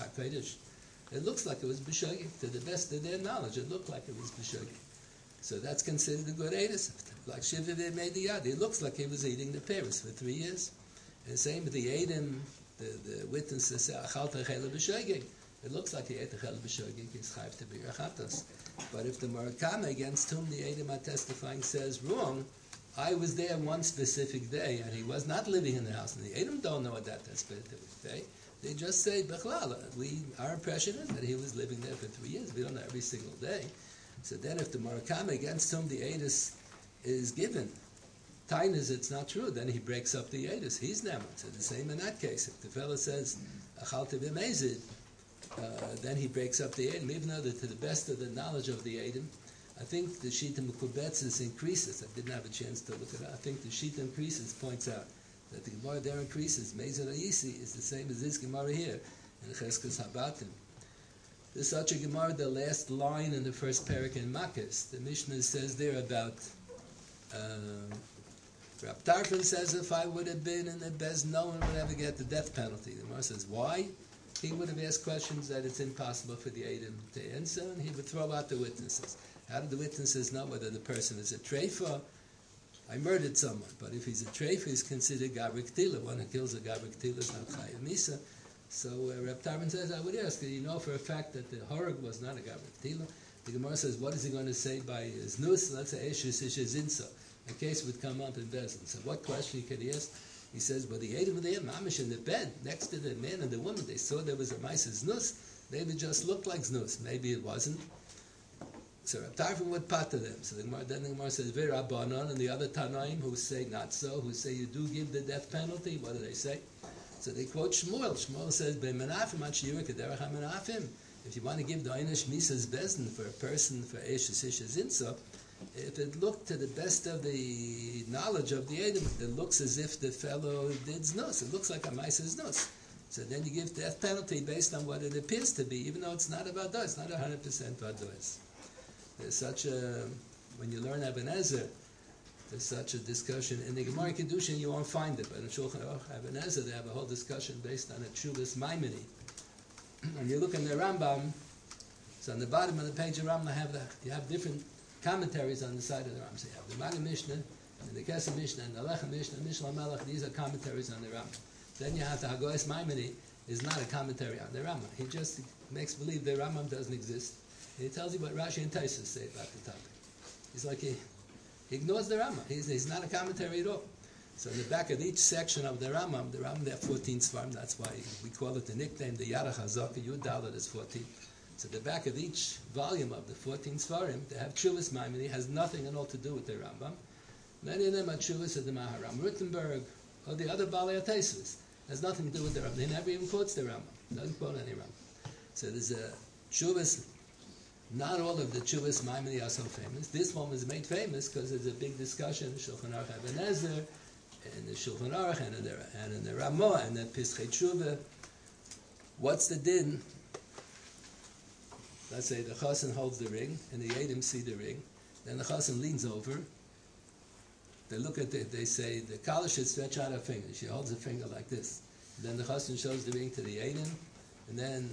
Speaker 2: It looks like it was b'shoigig. To the best of their knowledge, it looked like it was b'shoigig. So that's considered a good Eidos. Like Shiva made the yad. It looks like he was eating the pears for three years. And the same with the Eidim, the, the witnesses say, achal techela b'shoigig. It looks like he ate the chel b'shoigig. He's chayv to be rachatos. But if the Murakama against whom the Eidim are testifying says wrong, I was there one specific day and he was not living in the house. And the Eidim don't know what that specific day. They just say, Bechlala. We, our impression is that he was living there for three years. We don't know every single day. So then if the Murakama against whom the Eidos is given, Tainas, it's not true, then he breaks up the Eidos. He's never. So the same in that case. If the fellow says, Achal b'mezid, uh, then he breaks up the Eidim, even though that to the best of the knowledge of the Eidim, I think the Shita Mekubetzis increases. I didn't have a chance to look at it. I think the Shita increases, points out that the Gemara there increases. Mezid Ayisi is the same as this Gemara here in Cheskes Habatim. There's such a Gemara, the last line in the first parak in Makis. The Mishnah says there about um, Rab Tarfon says if I would have been in the Bez, no one would ever get the death penalty. The Gemara says why? He would have asked questions that it's impossible for the Eidim to answer, and he would throw out the witnesses. How do the witnesses know whether the person is a treifa? I murdered someone, but if he's a treifa, he's considered gabrik tila. One who kills a gabrik tila is not chayav misa. So uh, Reb Tarfon says, I would ask, do you know for a fact that the horog was not a gabrik tila? The Gemara says, what is he going to say by his nus? Let's say eshes eshes insa. A case would come up in Bezin. So what question can he ask? He says, well, the Eidim were there, mamish in the bed, next to the man and the woman. They saw there was a mice's nus. Maybe it just looked like znus. Maybe it wasn't. So Reb Tarfon would pater them. So the Gemara, then the Gemara says, V'Rabbanon, and the other Tanaim who say not so, who say you do give the death penalty. What do they say? So they quote Shmuel. Shmuel says, "Be'menafim achiyur kederach hamenafim." If you want to give the einish misas bezdin for a person for eshes eshes insa, if it looked to the best of the knowledge of the Eidim, it looks as if the fellow did znus. It looks like a mice's znus. So then you give death penalty based on what it appears to be, even though it's not about dois. It's not a hundred percent vadois. There's such a when you learn Eben Ezer. There's such a discussion. In the Gemara Kedushin, you won't find it, but in Shulchan Aruch Eben Ezer, they have a whole discussion based on a Tshuvas Maimoni. And you look in the Rambam, so on the bottom of the page of Rambam, have the, you have different commentaries on the side of the Rambam. So you have the Maga Mishnah, and the Kesef Mishnah, and the Lechem Mishnah, Mishnah Melech. These are commentaries on the Rambam. Then you have the Hagoyes Maimoni, is not a commentary on the Rambam. He just makes believe the Rambam doesn't exist. And he tells you what Rashi and Taisus say about the topic. He's like he, he ignores the Rambam. He's, he's not a commentary at all. So in the back of each section of the Rambam, the Rambam, there are fourteen Svarim. That's why we call it the nickname, the Yarach HaZaka, Yud Dalet is fourteen. So the back of each volume of the fourteen Svarim, they have Chuvas Maimoni, has nothing at all to do with the Rambam. Many of them are Chuvas of the Maharam Rittenberg, or the other Balei HaTesvis. Has nothing to do with the Rambam. They never even quotes the Rambam. Doesn't quote any Rambam. So there's a Chuvas, not all of the Chuvas Maimoni are so famous. This one was made famous because there's a big discussion in Shulchan Aruch Eben Ezer, in the Shulchan Aruch, and in the, and in the Ramah, and the Pischei Tshuva. What's the din? Let's say the Chassan holds the ring, and the Yedim see the ring. Then the Chassan leans over. They look at it, they say, the Kala should stretch out her finger. She holds her finger like this. Then the Chassan shows the ring to the Yedim, and then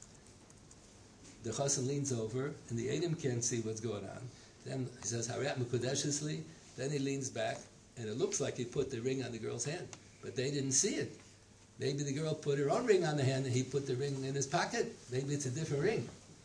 Speaker 2: the Chassan leans over, and the Yedim can't see what's going on. Then he says, Hariyat Mekudeshesli. Then he leans back, and it looks like he put the ring on the girl's hand. But they didn't see it. Maybe the girl put her own ring on the hand, and he put the ring in his pocket. Maybe it's a different ring.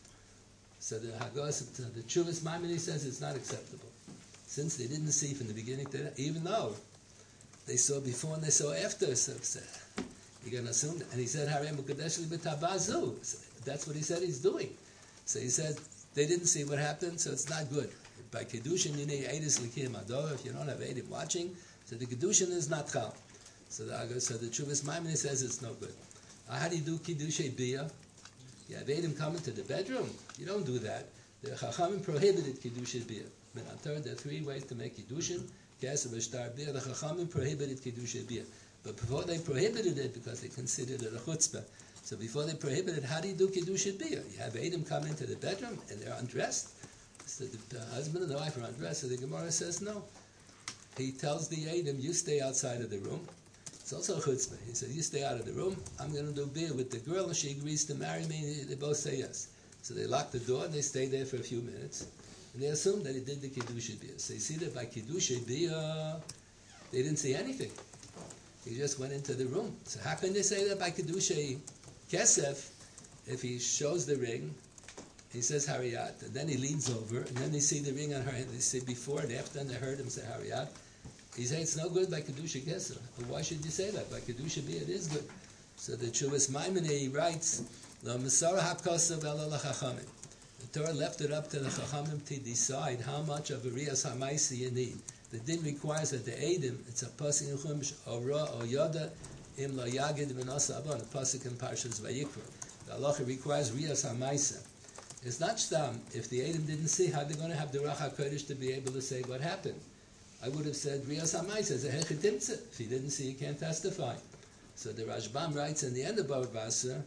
Speaker 2: So the Hagos, the Chuvas Maimoni says it's not acceptable. Since they didn't see from the beginning to the, even though they saw before and they saw after, so you're going to assume that. And he said, Harei Mukadeshli b'tabazu. That's what he said he's doing. So he said, they didn't see what happened, so it's not good. By Kedushin, you need Eidis Likim Ador. If you don't have Eidim watching, so the Kedushin is not Chal. So the, so the Chuvas Maimoni says it's no good. Uh, how do you do Kiddushay Biyah? You have Eidim coming to the bedroom. You don't do that. The Chachamim prohibited Kiddushay Biyah. There are three ways to make Kiddushin. Keser v'shtar biyah. The Chachamim prohibited Kiddushay Biyah. But before they prohibited it, because they considered it a chutzpah, so before they prohibited, how do you do Kiddushay Biyah? You have Eidim come into the bedroom and they're undressed. So the husband and the wife are undressed. So the Gemara says no. He tells the Eidim, you stay outside of the room. It's also a chutzpah. He said, you stay out of the room. I'm going to do biyah with the girl, and she agrees to marry me. They both say yes. So they lock the door and they stay there for a few minutes. And they assume that he did the Kiddushay Biyah. So you see that by Kiddushay Biyah, they didn't see anything. He just went into the room. So how can they say that by Kiddushay Kesef, if he shows the ring, he says Hariyat, and then he leans over, and then they see the ring on her hand. They say before and after, and they heard him say Hariyat. He says it's no good by Kiddushay Kesef. But why should you say that? By Kiddushay Biyah it is good. So the Chuvas Maimoni writes, Lo Masara HaKosav Ela L'Chachamim. The Torah left it up to the Chachamim to decide how much of a Riyas HaMaisi you need. The din requires that the Eidim, it's a pasuk in Chumash, Ora or Yoda, Im Lo Yagid V'Nasa Abon, a pasuk in Parshas Vayikra. The halacha requires Riyas HaMaisi. It's not stam. If the Eidim didn't see, how they're going to have the Ruach HaKodesh to be able to say what happened? I would have said Riyas HaMaisi is a Hechetimtze. If he didn't see, he can't testify. So the Rashbam writes in the end of Bava Basra,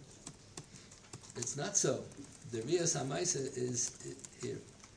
Speaker 2: it's not so. The Riyas HaMaisa is here.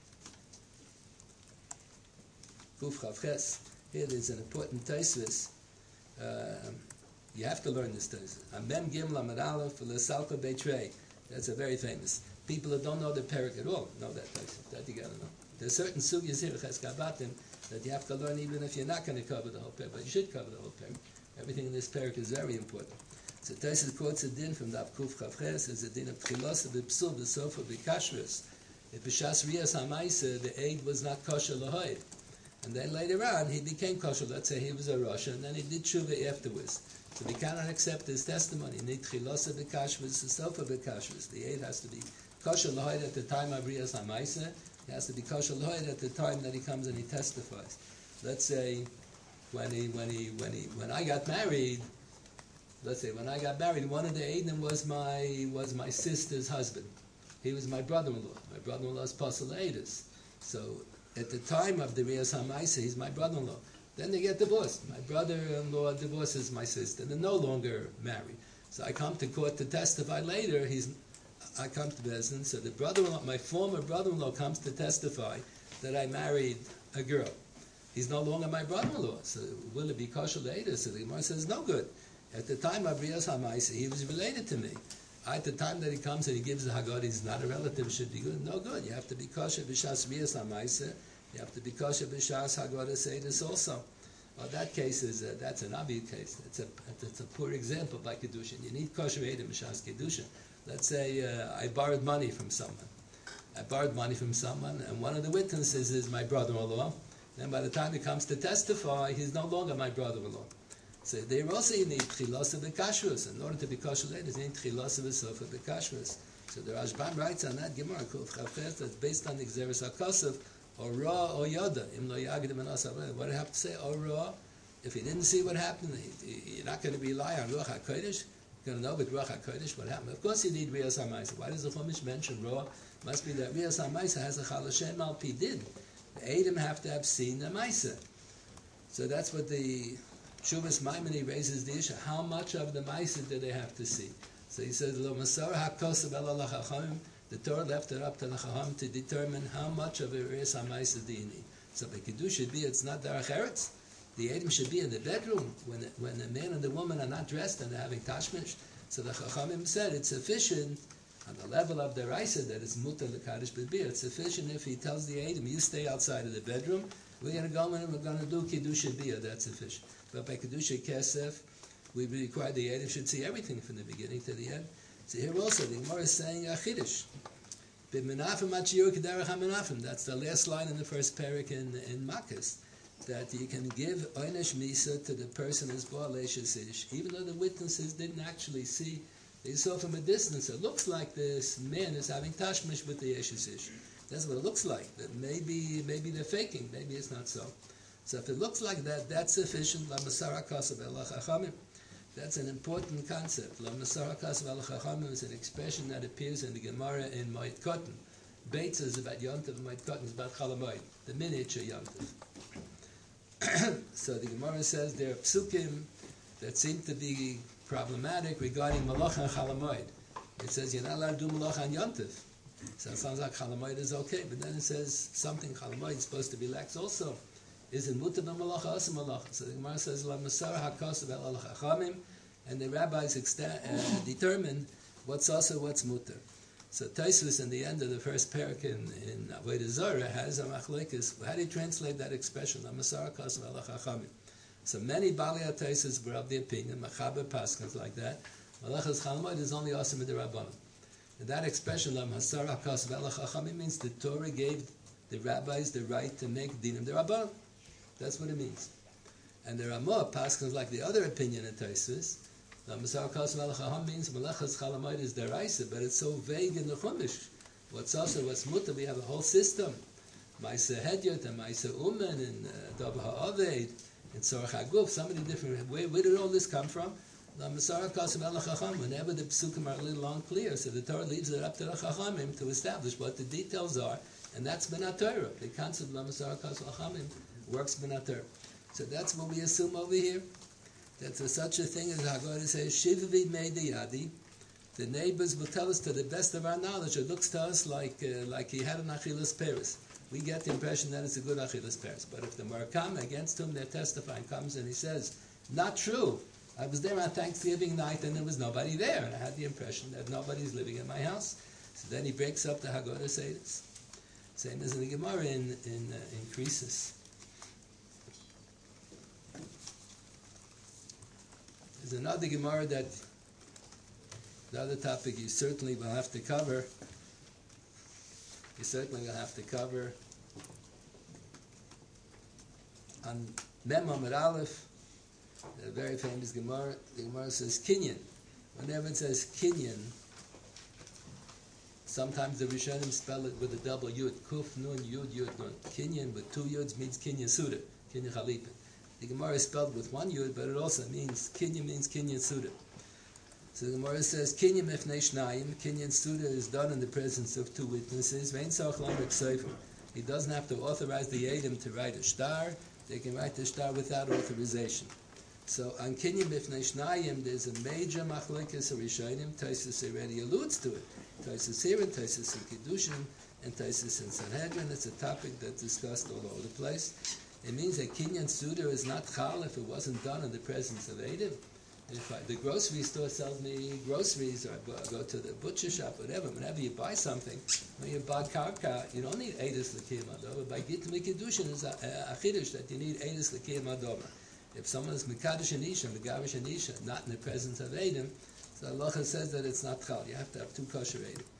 Speaker 2: Kuf Chavches. Here there's an important Tosfos. Uh, you have to learn this Tosfos. Amem Gim Lamed Aleph L'Salka Beitrei. That's a very famous. People that don't know the Perek at all know that Tosfos. That you got to know. There's certain sugyas here, Cheskabatim, that you have to learn even if you're not going to cover the whole Perek, but you should cover the whole Perek. Everything in this Perek is very important. So Tosfos quotes a din from the Kuf Chavches, is a din of Tchilos b'Psul b'Sofa b'Kashros. If b'Shas Riyas HaMaisa, the aid was not kosher l'hoid. And then later on, he became kosher. Let's say he was a Russia, and then he did tshuva afterwards. So we cannot accept his testimony. Need Tchilos b'Kashros, Sofa b'Kashros. The aid has to be kosher l'hoid at the time of Riyas HaMaisa. He has to be kosher l'hoid at the time that he comes and he testifies. Let's say when he, when he, when he, when I got married. Let's say when I got married, one of the Eidim was my was my sister's husband. He was my brother-in-law. My brother-in-law's Pasal Eidus. So at the time of the Riyas HaMaisa, he's my brother-in-law. Then they get divorced. My brother-in-law divorces my sister. They're no longer married. So I come to court to testify later. He's I come to Bezdin. So the brother-in-law, my former brother-in-law, comes to testify that I married a girl. He's no longer my brother-in-law. So will it be kosher later? So the Gemara says no good. At the time of Riyas HaMaisa, he was related to me. At the time that he comes and he gives the Haggadah, he's not a relative, should be good. No good. You have to be kosher b'shas Riyas HaMaisa. You have to be kosher b'shas Haggadah Seidus also. Well, that case is, uh, that's an obvious case. It's a, it's a poor example by Kedushin. You need kosher Eidim b'shas Kedushin. Let's say uh, I borrowed money from someone. I borrowed money from someone, and one of the witnesses is my brother-in-law. And by the time he comes to testify, he's no longer my brother-in-law. So there also you need tchilas of the kashrus. In order to be kosher later, you need tchilas of the sof of the kashrus. So the Rashbam writes on that Gemara, that's based on the Xeris HaKosav, or Ra or Yoda. What do I have to say? Or Ra. If he didn't see what happened, you're not going to rely on Ruach HaKodesh. You're going to know with Ruach HaKodesh what happened. Of course you need Riyas HaMaisa. Why does the Chumash mention Ra? Must be that Riyas HaMaisa has a Chalashem Al Pi Din. The Edom have to have seen the Maisa. So that's what the Shuvas Maimoni raises the issue. How much of the Maisa do they have to see? So he says, Lo Masar HaKosav El HaChachamim. The Torah left it up to the Chacham to determine how much of a Riyas HaMaisa do you need. So the Kiddush should be, it's not Derech Eretz. The Edom should be in the bedroom when the, when the man and the woman are not dressed and they're having tashmish. So the Chachamim said it's sufficient on the level of the Raisa that it's mutar l'kadosh b'bir. It's sufficient if he tells the Edom, you stay outside of the bedroom, we're going to go in and we're going to do Kiddush Biyah, that's sufficient. But by Kiddush Kesef, we require the Edom should see everything from the beginning to the end. So here also, the Gemara is saying a Chiddush. That's the last line in the first parak in, in Makkos. That you can give Oynesh Misa to the person who's Baal Ish, even though the witnesses didn't actually see. They saw from a distance, it looks like this man is having tashmish with the Ish. That's what it looks like. That maybe maybe they're faking, maybe it's not so. So if it looks like that, that's sufficient. That's an important concept. Is an expression that appears in the Gemara in Moed Katan. Beitza is about Yontif, Moed Katan is about Chalamoid, the miniature Yontif. So the Gemara says there are psukim that seem to be problematic regarding Malach and Chalamoid. It says you're not allowed to do Malach on Yontif. So it sounds like Chalamoid is okay, but then it says something Chalamoid is supposed to be lax also. Is it Mutar b'Malach or Asa Malach? So the Gemara says La Masar HaKosav El Chachamim, and the rabbis exta- uh, determined what's also what's Mutar. So Tosfos in the end of the first parak in, in Avodah Zarah has a machlekes. How do you translate that expression? La Masar HaKosav El Chachamim. So many Bali HaTosfos were of the opinion, Machaber Paskins like that, Malachas Chalamoid is only awesome with the Rabbanim. And that expression, La Masar HaKosav El Chachamim, means the Torah gave the rabbis the right to make dinim the Rabbanim. That's what it means. And there are more Paskins like the other opinion in Tosfos. La Masar HaKosav El Chachamim means Malachas Chalamoid is deraisa, but it's so vague in the Chumash. What's also, what's mutter, we have a whole system. Maisa Hedyot and Maisa Umen and Davar HaAved. In Tzorach HaGuf, so many different. Where, where did all this come from? Whenever the psukim are a little unclear, so the Torah leaves it up to the Chachamim to establish what the details are, and that's B'nai Torah. The concept of Masar HaKosav Chachamim works B'nai Torah. So that's what we assume over here. That there's such a thing as Haggadah says, Shivvi Meidi Yadi. The neighbors will tell us to the best of our knowledge. It looks to us like uh, like he had an Achilas Peres. We get the impression that it's a good Achilas Peres. But if the Murakam against whom they're testifying comes and he says, not true, I was there on Thanksgiving night and there was nobody there, and I had the impression that nobody's living in my house. So then he breaks up the Haggadah Seidos. Same as in the Gemara in, in, uh, in Krisis. There's another Gemara that, another topic you certainly will have to cover. You certainly will have to cover on Mem Amud Aleph, a very famous Gemara. The Gemara says Kinyan. Whenever it says Kinyan, sometimes the Rishonim spell it with a double Yud. Kuf Nun Yud Yud Nun. Kinyan with two Yuds means Kinyan Suda, Kinyan Chalipin. The Gemara is spelled with one Yud, but it also means Kinyan means Kinyan Suda. So the Gemara says, Kinyan Mifnei Shnayim, Kinyan Suda is done in the presence of two witnesses. He doesn't have to authorize the Edom to write a star. They can write the star without authorization. So on Kinyan Mifnei Shnayim, there's a major machlekes Rishonim. Tosfos already alludes to it. Tosfos here and Tosfos in Kiddushin and Tosfos in Sanhedrin. It's a topic that's discussed all over the place. It means that Kinyan Suda is not chal if it wasn't done in the presence of Edom. If I, the grocery store sells me groceries, or I go, I go to the butcher shop, whatever, whenever you buy something, when you buy karka, you don't need Eidus L'Kiyam Adoma. By Gittim Kiddushin is a, a, a chiddush that you need Eidus L'Kiyam Adoma. If someone is Mekadosh and Isha, Megavish and Isha, not in the presence of Edom, so Allah says that it's not chal. You have to have two kosher Edom.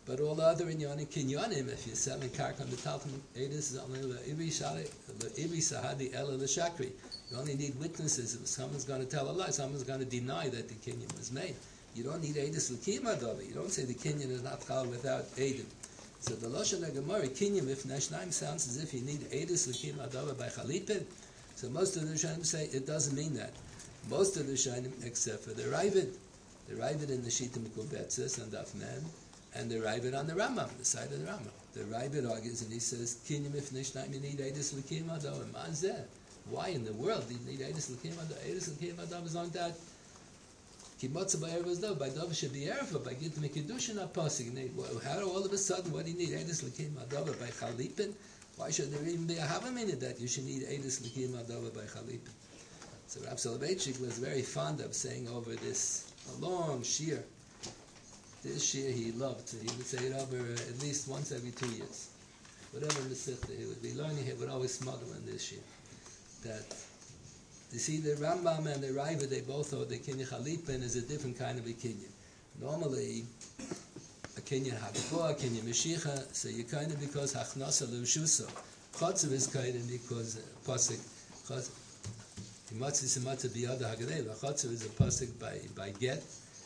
Speaker 2: But all the other inyanim kinyanim, if you're selling karka metalton, edis is only le'ibi sahadi ela l'shakri. You only need witnesses. If someone's going to tell a lie, someone's going to deny that the kinyan was made. You don't need edis l'kim adava. You don't say the kinyan is not chal without edim. So the Lashon HaGemara, kinyan if nashnaim sounds as if you need edis l'kim adava by chalipin. So most of the Rishonim say it doesn't mean that. Most of the Rishonim, except for the Ravid, the Ravid in the Shita Mekubetzes and Daf Mem, and the Ravid on the Rambam, the side of the Rambam. The Ravid argues and he says, Kinyam if nishnaim, you need Eidus L'kim Ado, and Mazeh. Why in the world do you need Eidus L'kim Ado? Eidus L'kim Ado is on that. Kimotza by Erevas Do, by Dov should be Ereva, by Git Mekidushin Aposig. How do all of a sudden, what do you need Eidus L'kim Ado by Chalipin? Why should there even be a Havam in it that you should need Eidus L'kim Ado by Chalipin? So Rav Soloveitchik was very fond of saying over this a long shir. This shir he loved. He would say it over at least once every two years. Whatever Masechta he would be learning, he would always smuggle in this shir. That you see the Rambam and the Raiva, they both hold the Kinyan Chalipin is a different kind of a Kinyan. Normally, a Kinyan Hagboah, a Kinyan Meshicha, so you kind of because Hachnasa L'Shuso. Chotzev is kind of because uh, Pasik. Imatzi Simatza Biyada Hagadei. Chotzev is a Pasik by, by get.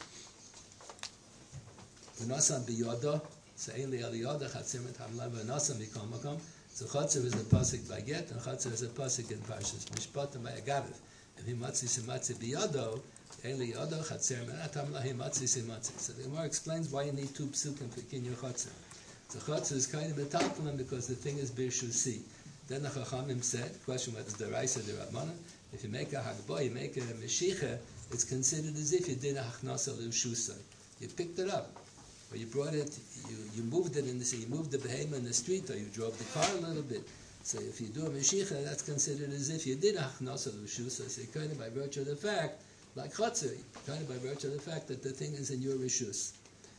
Speaker 2: V'nasan biyada, so ein li aliyada chatzimet hamla v'nasan mikol makom. So Chotzev is a pasuk by get, and Chotzev is a pasuk in Parshas Mishpatim by Agaviv. And he matzi simatzi biyado, ein li yado chatzer menat hamla he matzi simatzi. So the Gemara explains why you need two psukim for kinyan Chotzev. So Chotzev is kind of a talkulim because the thing is birshusi. Then the Chachamim said, question what is the Raisa the Rabbanan? If you make a hagbah, you make a meshicha, it's considered as if you did a hachnasa l'shusa. You picked it up. Or you brought it, you, you moved it in the, you moved the behemoth in the street, or you drove the car a little bit. So if you do a Meshicha, that's considered as if you did a Hachnasa L'Shusa. So kind of by virtue of the fact, like Chotzer, kind of by virtue of the fact that the thing is in your Rishus.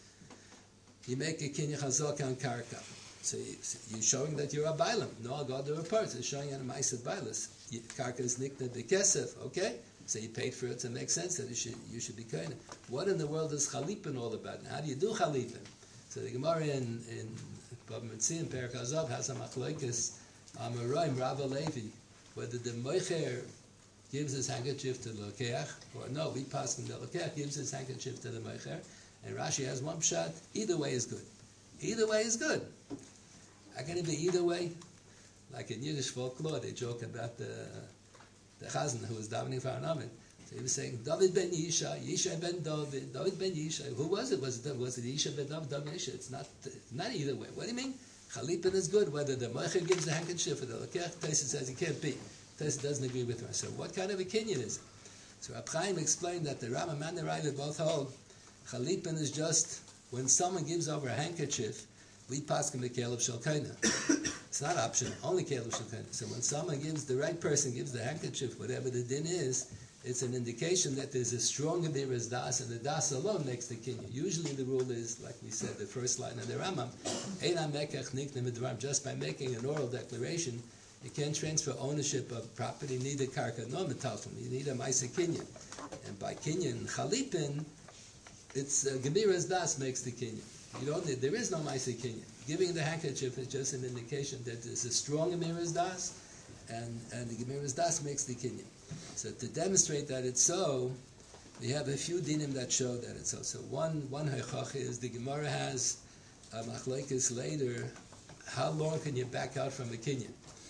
Speaker 2: You make a Kinyan Chazak on Karka. So you, you're showing that you're a Bailam. No, God or a part. It's showing on a Maisa Bailas. Karka is Nikna Bekesef, okay? So you paid for it, so it makes sense that you should, you should be kind of. What in the world is Chalipin all about? And how do you do Chalipin? So the Gemara in, in Bava Metzia in Perek Hazav has a machlokes Amoraim Rava Levi, whether the Moicher gives his handkerchief to the Lokeach, or no, we pass him the Lokeach gives his handkerchief to the Moicher, and Rashi has one pshat. Either way is good. Either way is good. How can it be either way? Like in Yiddish folklore, they joke about the the Chazan who was davening for an Amen. So he was saying, David ben Yisha, Yisha ben David, David ben Yisha. Who was it? Was it, was it Yisha ben David, David ben Yisha? It's not, not either way. What do you mean? Chalipin is good. Whether the Moicher gives the handkerchief or the Lokech, Taisa says it can't be. Taisa doesn't agree with her. So what kind of a Kinyan is it? So Rab Chaim explained that the Rambam and the Raiva both hold Chalipin is just when someone gives over a handkerchief, we pass him the Caleb Shalkaina. It's not optional, only Caleb Shalkaina. So when someone gives, the right person gives the handkerchief, whatever the din is, it's an indication that there's a stronger Biras Das, and the Das alone makes the Kinyan. Usually the rule is, like we said, the first line of the Rambam, Eina Mekach Nikne Midvarim, just by making an oral declaration, you can't transfer ownership of property, neither Karka nor Metalton. You need a Maisa Kinyan. And by Kinyan, Chalipin, it's uh, Gemiras Das makes the Kinyan. You don't need, there is no Maisa Kinyan. Giving the handkerchief is just an indication that there's a strong Gemiras Das, and, and the Gemiras Das makes the Kinyan. So to demonstrate that it's so, we have a few dinim that show that it's so. So one one hechach is the Gemara has a machlekes later. How long can you back out from a kinyan?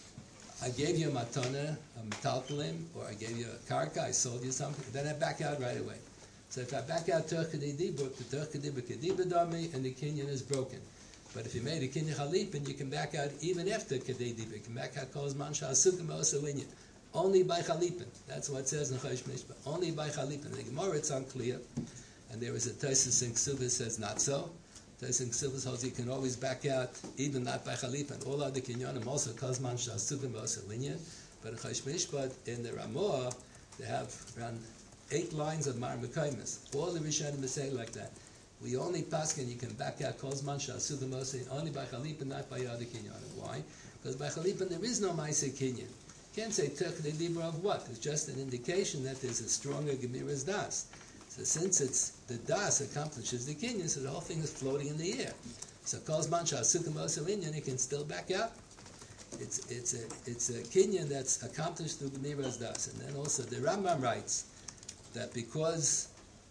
Speaker 2: I gave you a matana, a metaltalim, or I gave you a karka. I sold you something. Then I back out right away. So if I back out turkadi dibuk, the turkadi b'kadiba dami, and the kinyan is broken. But if you made a kinyan chalipin, you can back out even after kadei dibuk. You can back out kol zman sha'asukim also inyan. Only by Chalipin. That's what it says in Chosh Mishpah. Only by Chalipin. The Gemara, it's unclear. And there is a Tosfos in Ksubas says not so. Tosfos in Ksubas holds you can always back out, even not by Chalipin. All other kinyonim also, Kozman Shasukim also linyan. But in Chosh Mishpah, in the Ramah, they have around eight lines of Mar Mekaymis. All the Rishonim say like that. We only paskin, you can back out Kozman Shasukim also, only by Chalipin, not by other kinyonim. Why? Because by Chalipin, there is no Maaseh Kinyan. Can't say Turk the Dibra of what? It's just an indication that there's a stronger Gemiras Das. So since it's the Das accomplishes the Kinyan, so the whole thing is floating in the air. So Kozman Shasukim Osel Inyan, he can still back out. It's it's a it's a kinyan that's accomplished through Gemiras Das. And then also the Rambam writes that because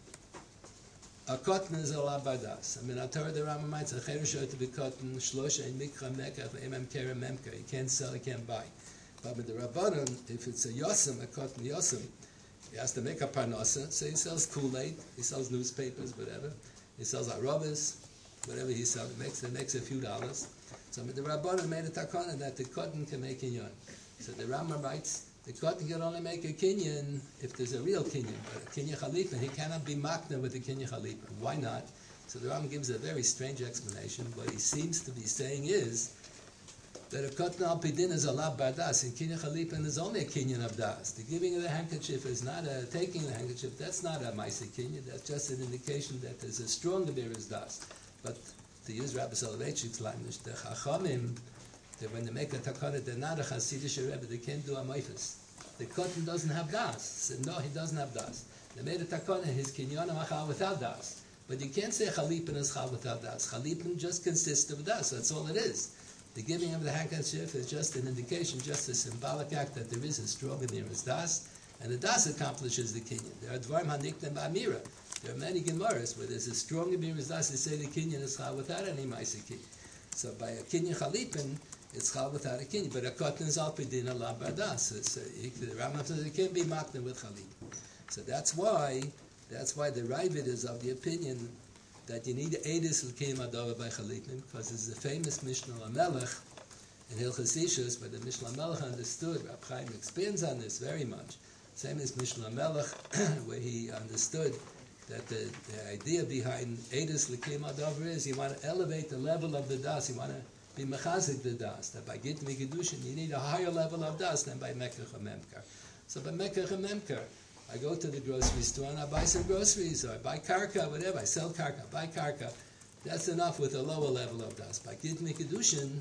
Speaker 2: a cotton is allowed by das. I mean, I told the Rambam writes a cherush to be cotton shlosha in mikra mekah emem kerem memka. You can't sell, you can't buy. But with the Rabbanon, if it's a yosem, a cotton yosem, he has to make a parnasa. So he sells Kool-Aid, he sells newspapers, whatever. He sells arobas, whatever he sells. He makes, he makes a few dollars. So the Rabbanon made a takana that the cotton can make kinyan. So the Rambam writes, the cotton can only make a kinyan if there's a real kinyan. But a kinyan chalipa, he cannot be makna with the kinyan chalipa. Why not? So the Rambam gives a very strange explanation. What he seems to be saying is that a cotton al pidin is a lab bardas, and kinyan chalipa is only a kinyan of das. The giving of the handkerchief is not a taking the handkerchief. That's not a maisa kinyan. That's just an indication that there's a strong gebiris das. But to use Rabbi Soloveitchik's language, the Chachamim, that when they make a takana, they're not a Hasidic Rebbe, they can't do a moifus. The cotton doesn't have das. So no, he doesn't have das. They made a takana, his kinyan machal without das. But you can't say chalipin is chal without das. Chalipin just consists of das. That's all it is. The giving of the handkerchief is just an indication, just a symbolic act that there is a strong nearest das, and the das accomplishes the kinyan. There are dvarim haniktem ba'amira. There are many Gemaras where there's a strong Gemiras Das, they say the kinyan is chal without any Maisa kinyan. So by a kinyan chalipin, it's chal without a kinyan. But a cotton is al pidin ala bardas. So the Rambam says it can't be makna with chalipin. So that's why, that's why the Ravid is of the opinion that you need edis l'keim adava by chalipin, because there's a famous Mishnah Lamelech in Hilchos Ishus, but the Mishnah Lamelech understood, Rab Chaim expands on this very much. Same as Mishnah Lamelech, where he understood that the, the idea behind Edus L'Kiyam Adavar is you want to elevate the level of the das, you want to be mechazik the das, that by Git Megidushin you need a higher level of das than by Mekach HaMemkar. So by Mekach HaMemkar, I go to the grocery store and I buy some groceries, or I buy karka, whatever, I sell karka, I buy karka. That's enough with a lower level of das. By Git Megidushin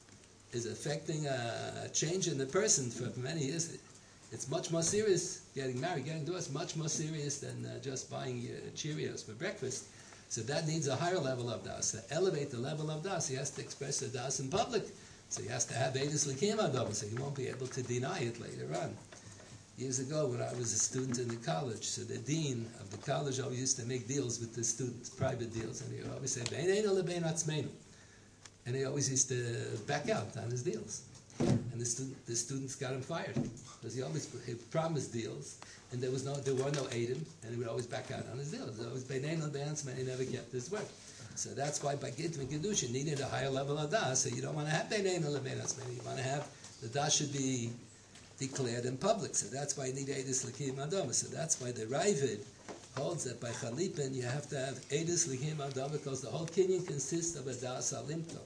Speaker 2: is affecting a, a change in the person for many years. It's much more serious, getting married, getting divorced, much more serious than uh, just buying uh, Cheerios for breakfast. So that needs a higher level of das. To elevate the level of das, he has to express the das in public. So he has to have Edus L'Kiyam Adavar, so he won't be able to deny it later on. Years ago, when I was a student in the college, so the dean of the college always used to make deals with the students, private deals, and he would always say, Beineinu lebein atzmeinu. And he always used to back out on his deals. And the, student, the students got him fired because he always he promised deals, and there was no, there were no Eidim, and he would always back out on his deals. It was Beinein on Be'atzman, he never kept his word. So that's why by Git and Kedusha needed a higher level of das. So you don't want to have Beinein on Be'atzman. You want to have the das should be declared in public. So that's why you need Edus L'Kiyam Adavar. So that's why the Ravid holds that by Chalipin you have to have Edus L'Kiyam Adavar because the whole kinyan consists of a das alimto.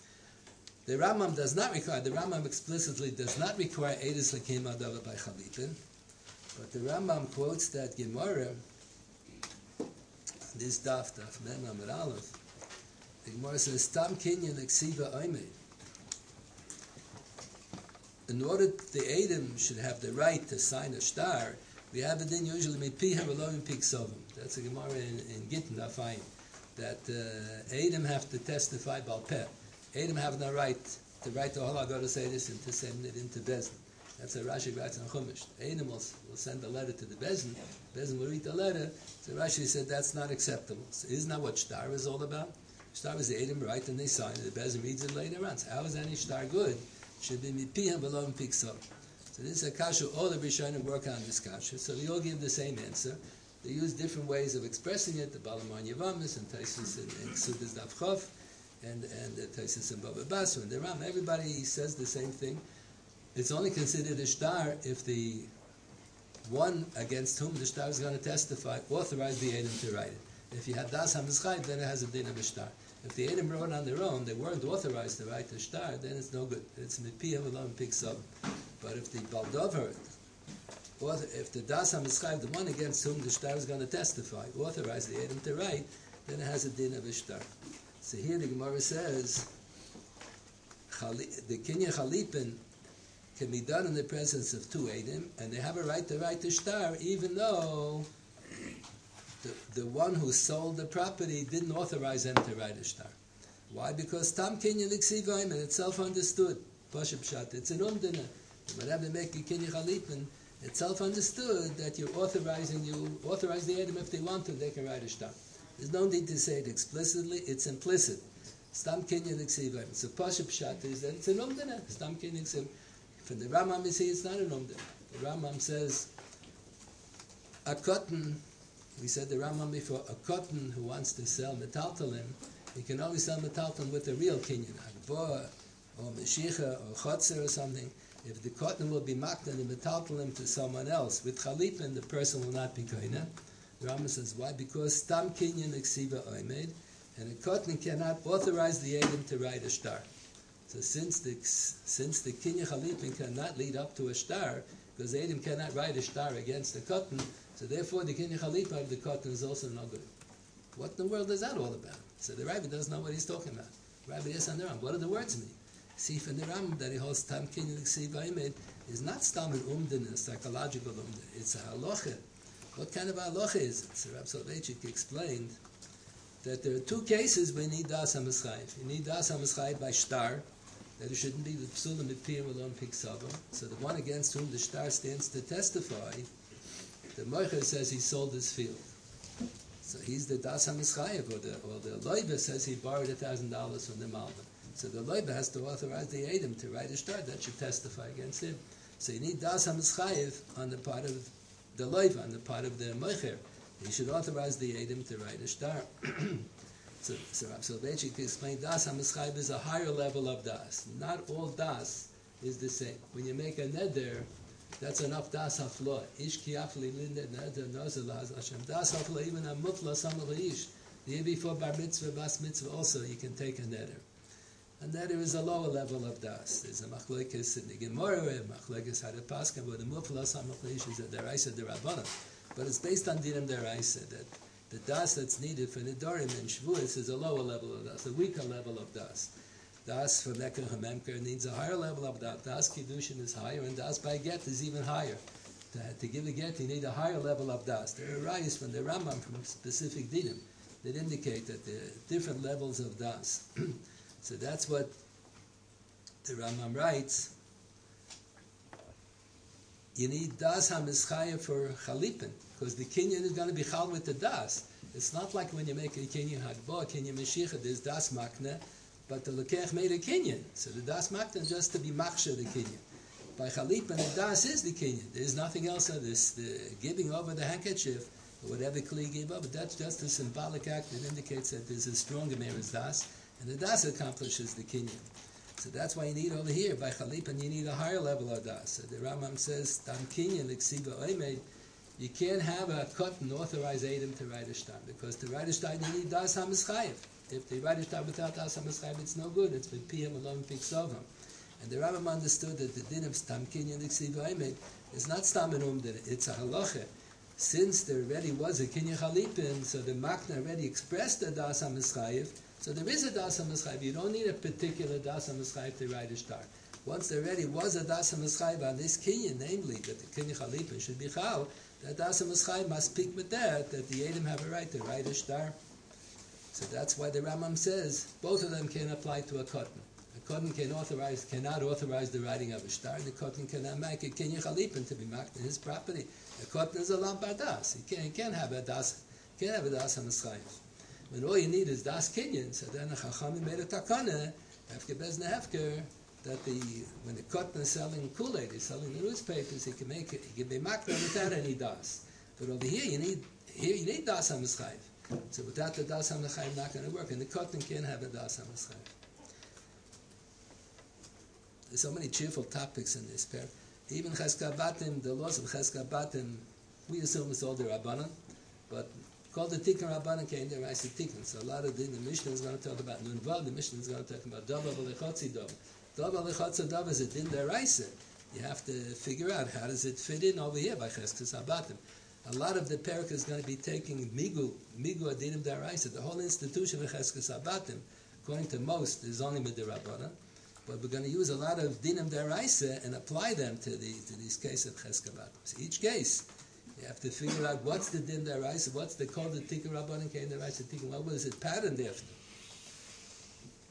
Speaker 2: The Rambam does not require, the Rambam explicitly does not require Edus L'Kiyam Adavar by Chalipin, but the Rambam quotes that Gemara, this daf, daf Mem Amud Aleph, the Gemara says, Tam Kinyan L'Ksiva Oimei. In order the Edom should have the right to sign a star, we have it in usually Mipiha V'lo Mipik Sovim. That's a Gemara in, in Gittin Dafayim, that uh, Edom have to testify Baal Peh. Edom have no right to write the whole Haggadah say this and to send it into Bezdin. That's a Rashi writes on Chumash. Edom will, will send a letter to the Bezdin. Bezdin will read the letter. So Rashi said that's not acceptable. So isn't that what shtar is all about? Shtar is the Edom write and they sign it. The Bezdin reads it later on. So how is any shtar good? Should be mipihem v'lo mipik sov. So this is a kasha. All the Rishonim work on this kasha. So they all give the same answer. They use different ways of expressing it. The Balaman Yavamis and Taisus and, and Ksudas Daf Chof. And and the Taisus and Baba Basra and the Ram, everybody says the same thing. It's only considered a shtar if the one against whom the shtar is going to testify authorized the Edom to write it. If you had Das HaMizchai, then it has a din of a shtar. If the Edom wrote on their own, they weren't authorized to write the shtar, then it's no good. It's Mipiyah V'lo Mipik Sov. But if the Baldover, or if the Das HaMizchai, the one against whom the shtar is going to testify, authorized the Edom to write, then it has a din of a shtar. So here the Gemara says, the Kinyan Chalipin can be done in the presence of two Eidim, and they have a right to write the shtar, even though the, the one who sold the property didn't authorize them to write a shtar. Why? Because Tam Kinyan Iksiva and it's self-understood. Pashup Pshat. It's an umdina. Whenever they make a Kinyan Chalipin, it's self-understood that you're authorizing, you authorize the Adam if they want to, they can write a shtam. There's no need to say it explicitly, it's implicit. Stam Kinyan Iksiva. So Pashup Pshat is that it's an umdina. Stam Kinyan Iksiva. From the Rambam, you see, it's not an umdina. The Rambam says, a cotton, we said the Rambam before, a cotton who wants to sell metaltalim, he can only sell metaltalim with a real kinyan, Hagbah, or Meshicha, or Chotzer, or something. If the cotton will be makna the metaltalim to someone else, with Chalipin, the person will not be koina. The Rambam says, why? Because Tam Kinyan Iksiva Oimed, and a cotton cannot authorize the Adam to write a star. So since the since the Kinyan Chalipin cannot lead up to a star, because the Adam cannot write a star against the cotton, so therefore the Kinyan Chalipa of the cotton is also no good. What in the world is that all about? So the Rabbi doesn't know what he's talking about. Rabbi is on the Ram. What do the words mean? See from the Ram that he holds Tam Kinyan Ksiva Imed is not stam an umdin, a psychological umdin. It's a halacha. What kind of halacha is it? So Rabbi Soloveitchik explained that there are two cases where you need Das HaMeschayv. You need Das HaMeschayv by shtar, that it shouldn't be the psulim mitpiyim alone piksava. So the one against whom the shtar stands to testify, the Moicher says he sold his field. So he's the Das HaMeschayv, or the, or the Loiba says he borrowed a thousand dollars from the Malva. So the Loiba has to authorize the Adam to write a shtar that should testify against him. So you need Das HaMeschayv on the part of the Loiba, on the part of the Moicher. He should authorize the Adam to write a shtar. So, so Rav Soloveitchik explained Das HaMeschayv is a higher level of Das. Not all Das is the same. When you make a neder, that's enough Das HaFlo. Ish ki afli linde neder nozelaz Hashem. Das HaFlo, even a mutla samach ish. The year before bar mitzvah, bas mitzvah also, you can take a neder. A neder is a lower level of Das. There's a machlokes in the Gemara, a machlokes had a pascha, but the mutla samach ish is a deraisa derabbanan. But it's based on dinam deraisa, that the das that's needed for Nidorim and Shavuos is a lower level of das, a weaker level of das. Das for Mekar HaMemker needs a higher level of das. Das Kiddushin is higher, and das by get is even higher. To, to give a get, you need a higher level of das. There are rayos from the Rambam from specific dinim that indicate that there are different levels of das. So that's what the Rambam writes. You need das HaMeschayv for Chalipin, because the kinyan is going to be chal with the das. It's not like when you make a kinyan hagbah, kinyan meshicha, there's das makna, but the lekech made a kinyan. So the das makna is just to be machsha the kinyan. By chalipin, the das is the kinyan. There's nothing else on this. The giving over the handkerchief, or whatever kli gave over, that's just a symbolic act that indicates that there's a stronger meres das, and the das accomplishes the kinyan. So that's why you need over here, by chalipin, you need a higher level of das. So the Rambam says, tam kinyan iksiva oimed, you can't have a cotton authorized Adam to write a shtar, because to write a shtar you need Das HaMeschayv. If they write a shtar without Das HaMeschayv, it's no good. It's with Piyam alone Piksovam. And the Rambam understood that the din of Stam Kinyan Iksiva Oimed is not Stam and Umdin, it's a halacha. Since there already was a Kinyan Chalipin, so the Makna already expressed a Das HaMeschayv, so there is a Das HaMeschayv. You don't need a particular Das HaMeschayv to write a shtar. Once there already was a Das HaMeschayv on this Kinyan, namely that the Kinyan Chalipin should be Chal, that Das HaMeschayv must speak with that, that the Adam have a right to write a shtar. So that's why the Rambam says both of them can apply to a cotton. A cotton can authorize, cannot authorize the writing of a shtar, and the cotton cannot make a Kinyan Chalipin to be marked in his property. A cotton is a lamp das. He can't, he can't have a Das, can't have a Das HaMeschayv. When all you need is Das Kinyan, so then a Chachamim made a takana, Hefker Bezna Hefker, that the when the cotton is selling Kool-Aid, he's selling the newspapers, he can make it, he can be makna without any das. But over here you need here you need das HaMeschayv. So without the das HaMeschayv, not going to work, and the cotton can't have a das HaMeschayv. There's so many cheerful topics in this pair. Even Cheskah Batim, the laws of Cheskah Batim, we assume it's all the Rabbanan, but called the Tikkun Rabbanan came there, I said Tikkun. So a lot of the, the Mishnah is going to talk about Nunval, the Mishnah is going to talk about Dava V'lechotzi Dava. Dava V'lechotzi Dava is a din deraisa. You have to figure out how does it fit in over here by Cheskes Habatim. A lot of the parak is going to be taking Migu, Migu Adinim deraisa. The whole institution of Cheskes Habatim, according to most, is only Midirabbanan. But we're going to use a lot of Dinim deraisa and apply them to, the, to these cases of Cheskes Habatim. So each case, you have to figure out what's the din deraisa, what's the called the Tikkun Rabbanan came deraisa Tikkun. What was it patterned after?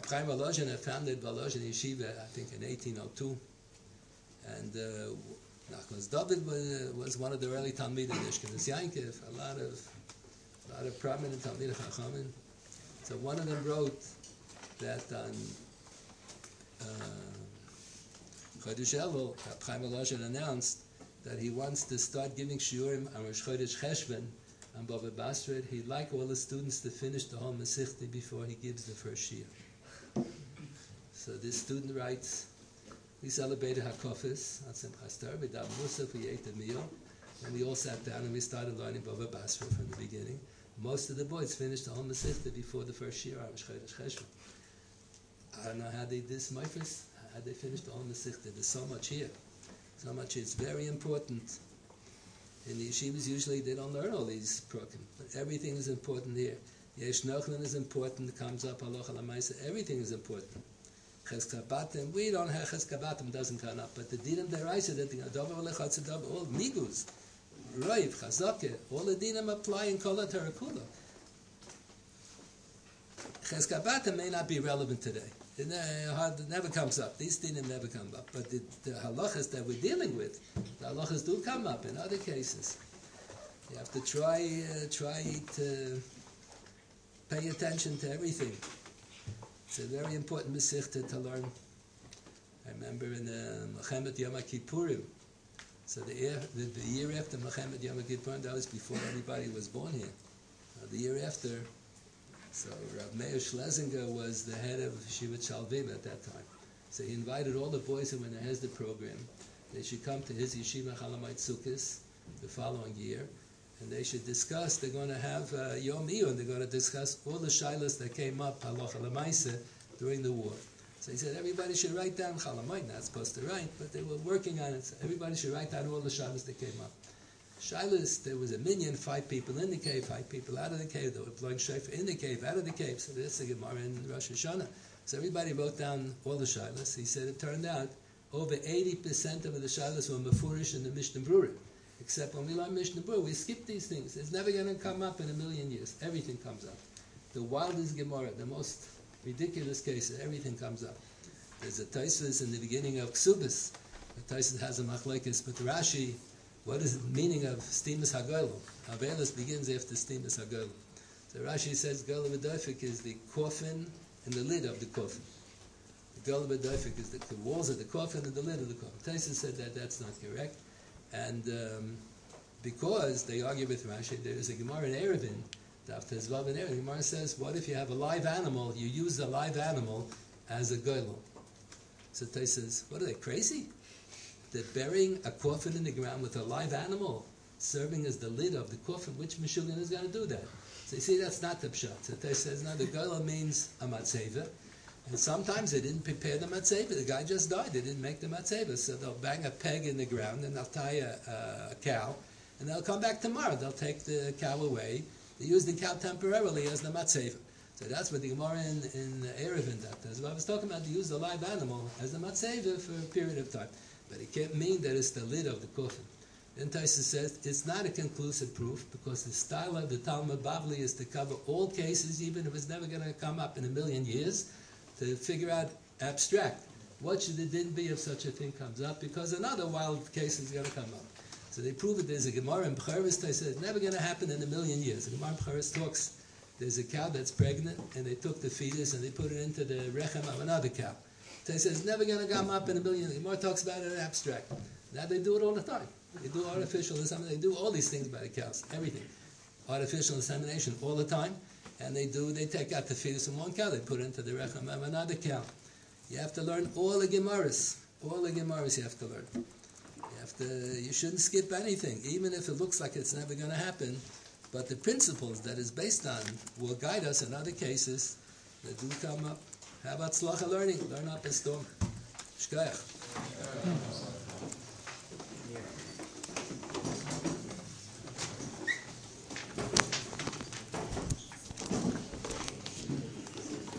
Speaker 2: Reb Chaim Volozhin founded Volozhin Yeshiva, I think, in eighteen oh two. And uh, Nachman David was, was one of the early Talmidim, Ishkenes Yankiv, a lot of, a lot of prominent Talmidei Chachamim. So one of them wrote that on Chodesh Elul, Reb Chaim Volozhin announced that he wants to start giving shiurim on Rosh Chodesh Cheshvan on Bava Basra. He'd like all the students to finish the whole Masechta before he gives the first shiur. So this student writes, we celebrated Hakofis on Simchas Torah, we davened Musaf, we ate the meal, and we all sat down and we started learning Bava Basra from the beginning. Most of the boys finished the whole Masechta before the first shiur on Rosh Chodesh Cheshvan. I don't know how they did this, Mifus, how they finished the whole Masechta. There's so much here. So much. It's very important. In the yeshivas, usually they don't learn all these prokim, but everything is important here. Yesh Nochlan is important. It comes up halacha lamaisa. Everything is important. Cheskabatim, we don't have cheskabatim. Doesn't come up, but the dinim deraisa that the adover lechatzedav all migus, roiv chazake, all the dinim apply in kol haTorah. Cheskabatim may not be relevant today. It never comes up. These dinim never come up. But the, the halachas that we're dealing with, the halachas do come up in other cases. You have to try uh, try to pay attention to everything. It's a very important mesechta to learn. I remember in the Mechemet Yom Kippurim, so the year, the, the year after Mechemet Yom Kippurim, that was before anybody was born here. Uh, the year after, so Rav Meir Schlesinger was the head of Yeshivat Shalvim at that time. So he invited all the boys who were in the Hesder program. They should come to his Yeshiva Chalamite Sukkos the following year, and they should discuss, they're going to have uh, Yom Iyun, they're going to discuss all the shilas that came up, halacha l'maaseh, during the war. So he said everybody should write down, Chalamite, not supposed to write, but they were working on it. So everybody should write down all the shilas that came up. Shilas, there was a minyan, five people in the cave, five people out of the cave. They were blowing shofar in the cave, out of the cave. So that's the Gemara in Rosh Hashanah. So everybody wrote down all the shilas. He said it turned out over eighty percent of the shilas were mefurish in the Mishnah Brura. Except when we learn Mishnah Brura, we skip these things. It's never going to come up in a million years. Everything comes up. The wildest Gemara, the most ridiculous cases, everything comes up. There's a Tosfos in the beginning of Ksubis. The Tosfos has a machlekes, but Rashi, what is the meaning of Stimas HaGolim? Avelis begins after Stimas HaGolim. So Rashi says Golim Adofik is the coffin and the lid of the coffin. The Golim Adofik is the, the walls of the coffin and the lid of the coffin. Tosfos said that that's not correct. And um, because they argue with Rashi, there is a Gemara in Erevin, after Zvav and Erevin, the Gemara says, what if you have a live animal, you use the live animal as a goylem? So Tosfos says, what are they, crazy? They're burying a coffin in the ground with a live animal, serving as the lid of the coffin. Which Meshuggah is going to do that? So you see, that's not the pshat. So Tosfos says, no, the goylem means a matzeva. And sometimes they didn't prepare the matzeva. The guy just died. They didn't make the matzeva. So they'll bang a peg in the ground and they'll tie a, a cow. And they'll come back tomorrow. They'll take the cow away. They use the cow temporarily as the matzeva. So that's what the Gemara in, in Erevin does. What I was talking about, to use the live animal as the matzeva for a period of time. But it can't mean that it's the lid of the coffin. Then Tosfos says it's not a conclusive proof because the style of the Talmud Bavli is to cover all cases, even if it's never going to come up in a million years, to figure out abstract. What should the din be if such a thing comes up? Because another wild case is going to come up. So they prove it. There's a Gemara in B'cheres. They said it's never going to happen in a million years. The Gemara in B'cheres talks, there's a cow that's pregnant, and they took the fetus and they put it into the rechem of another cow. They say it's never going to come up in a million. The Gemara talks about it in abstract. Now they do it all the time. They do artificial insemination. They do all these things by the cows. Everything. Artificial insemination all the time. And they do, they take out the fetus from one cow, they put it into the rechem of another cow. You have to learn all the Gemaras. All the Gemaras you have to learn. You have to, you shouldn't skip anything, even if it looks like it's never going to happen. But the principles that is based on will guide us in other cases that do come up. How about tzlacha learning? Learn up a storm. Shkoyach.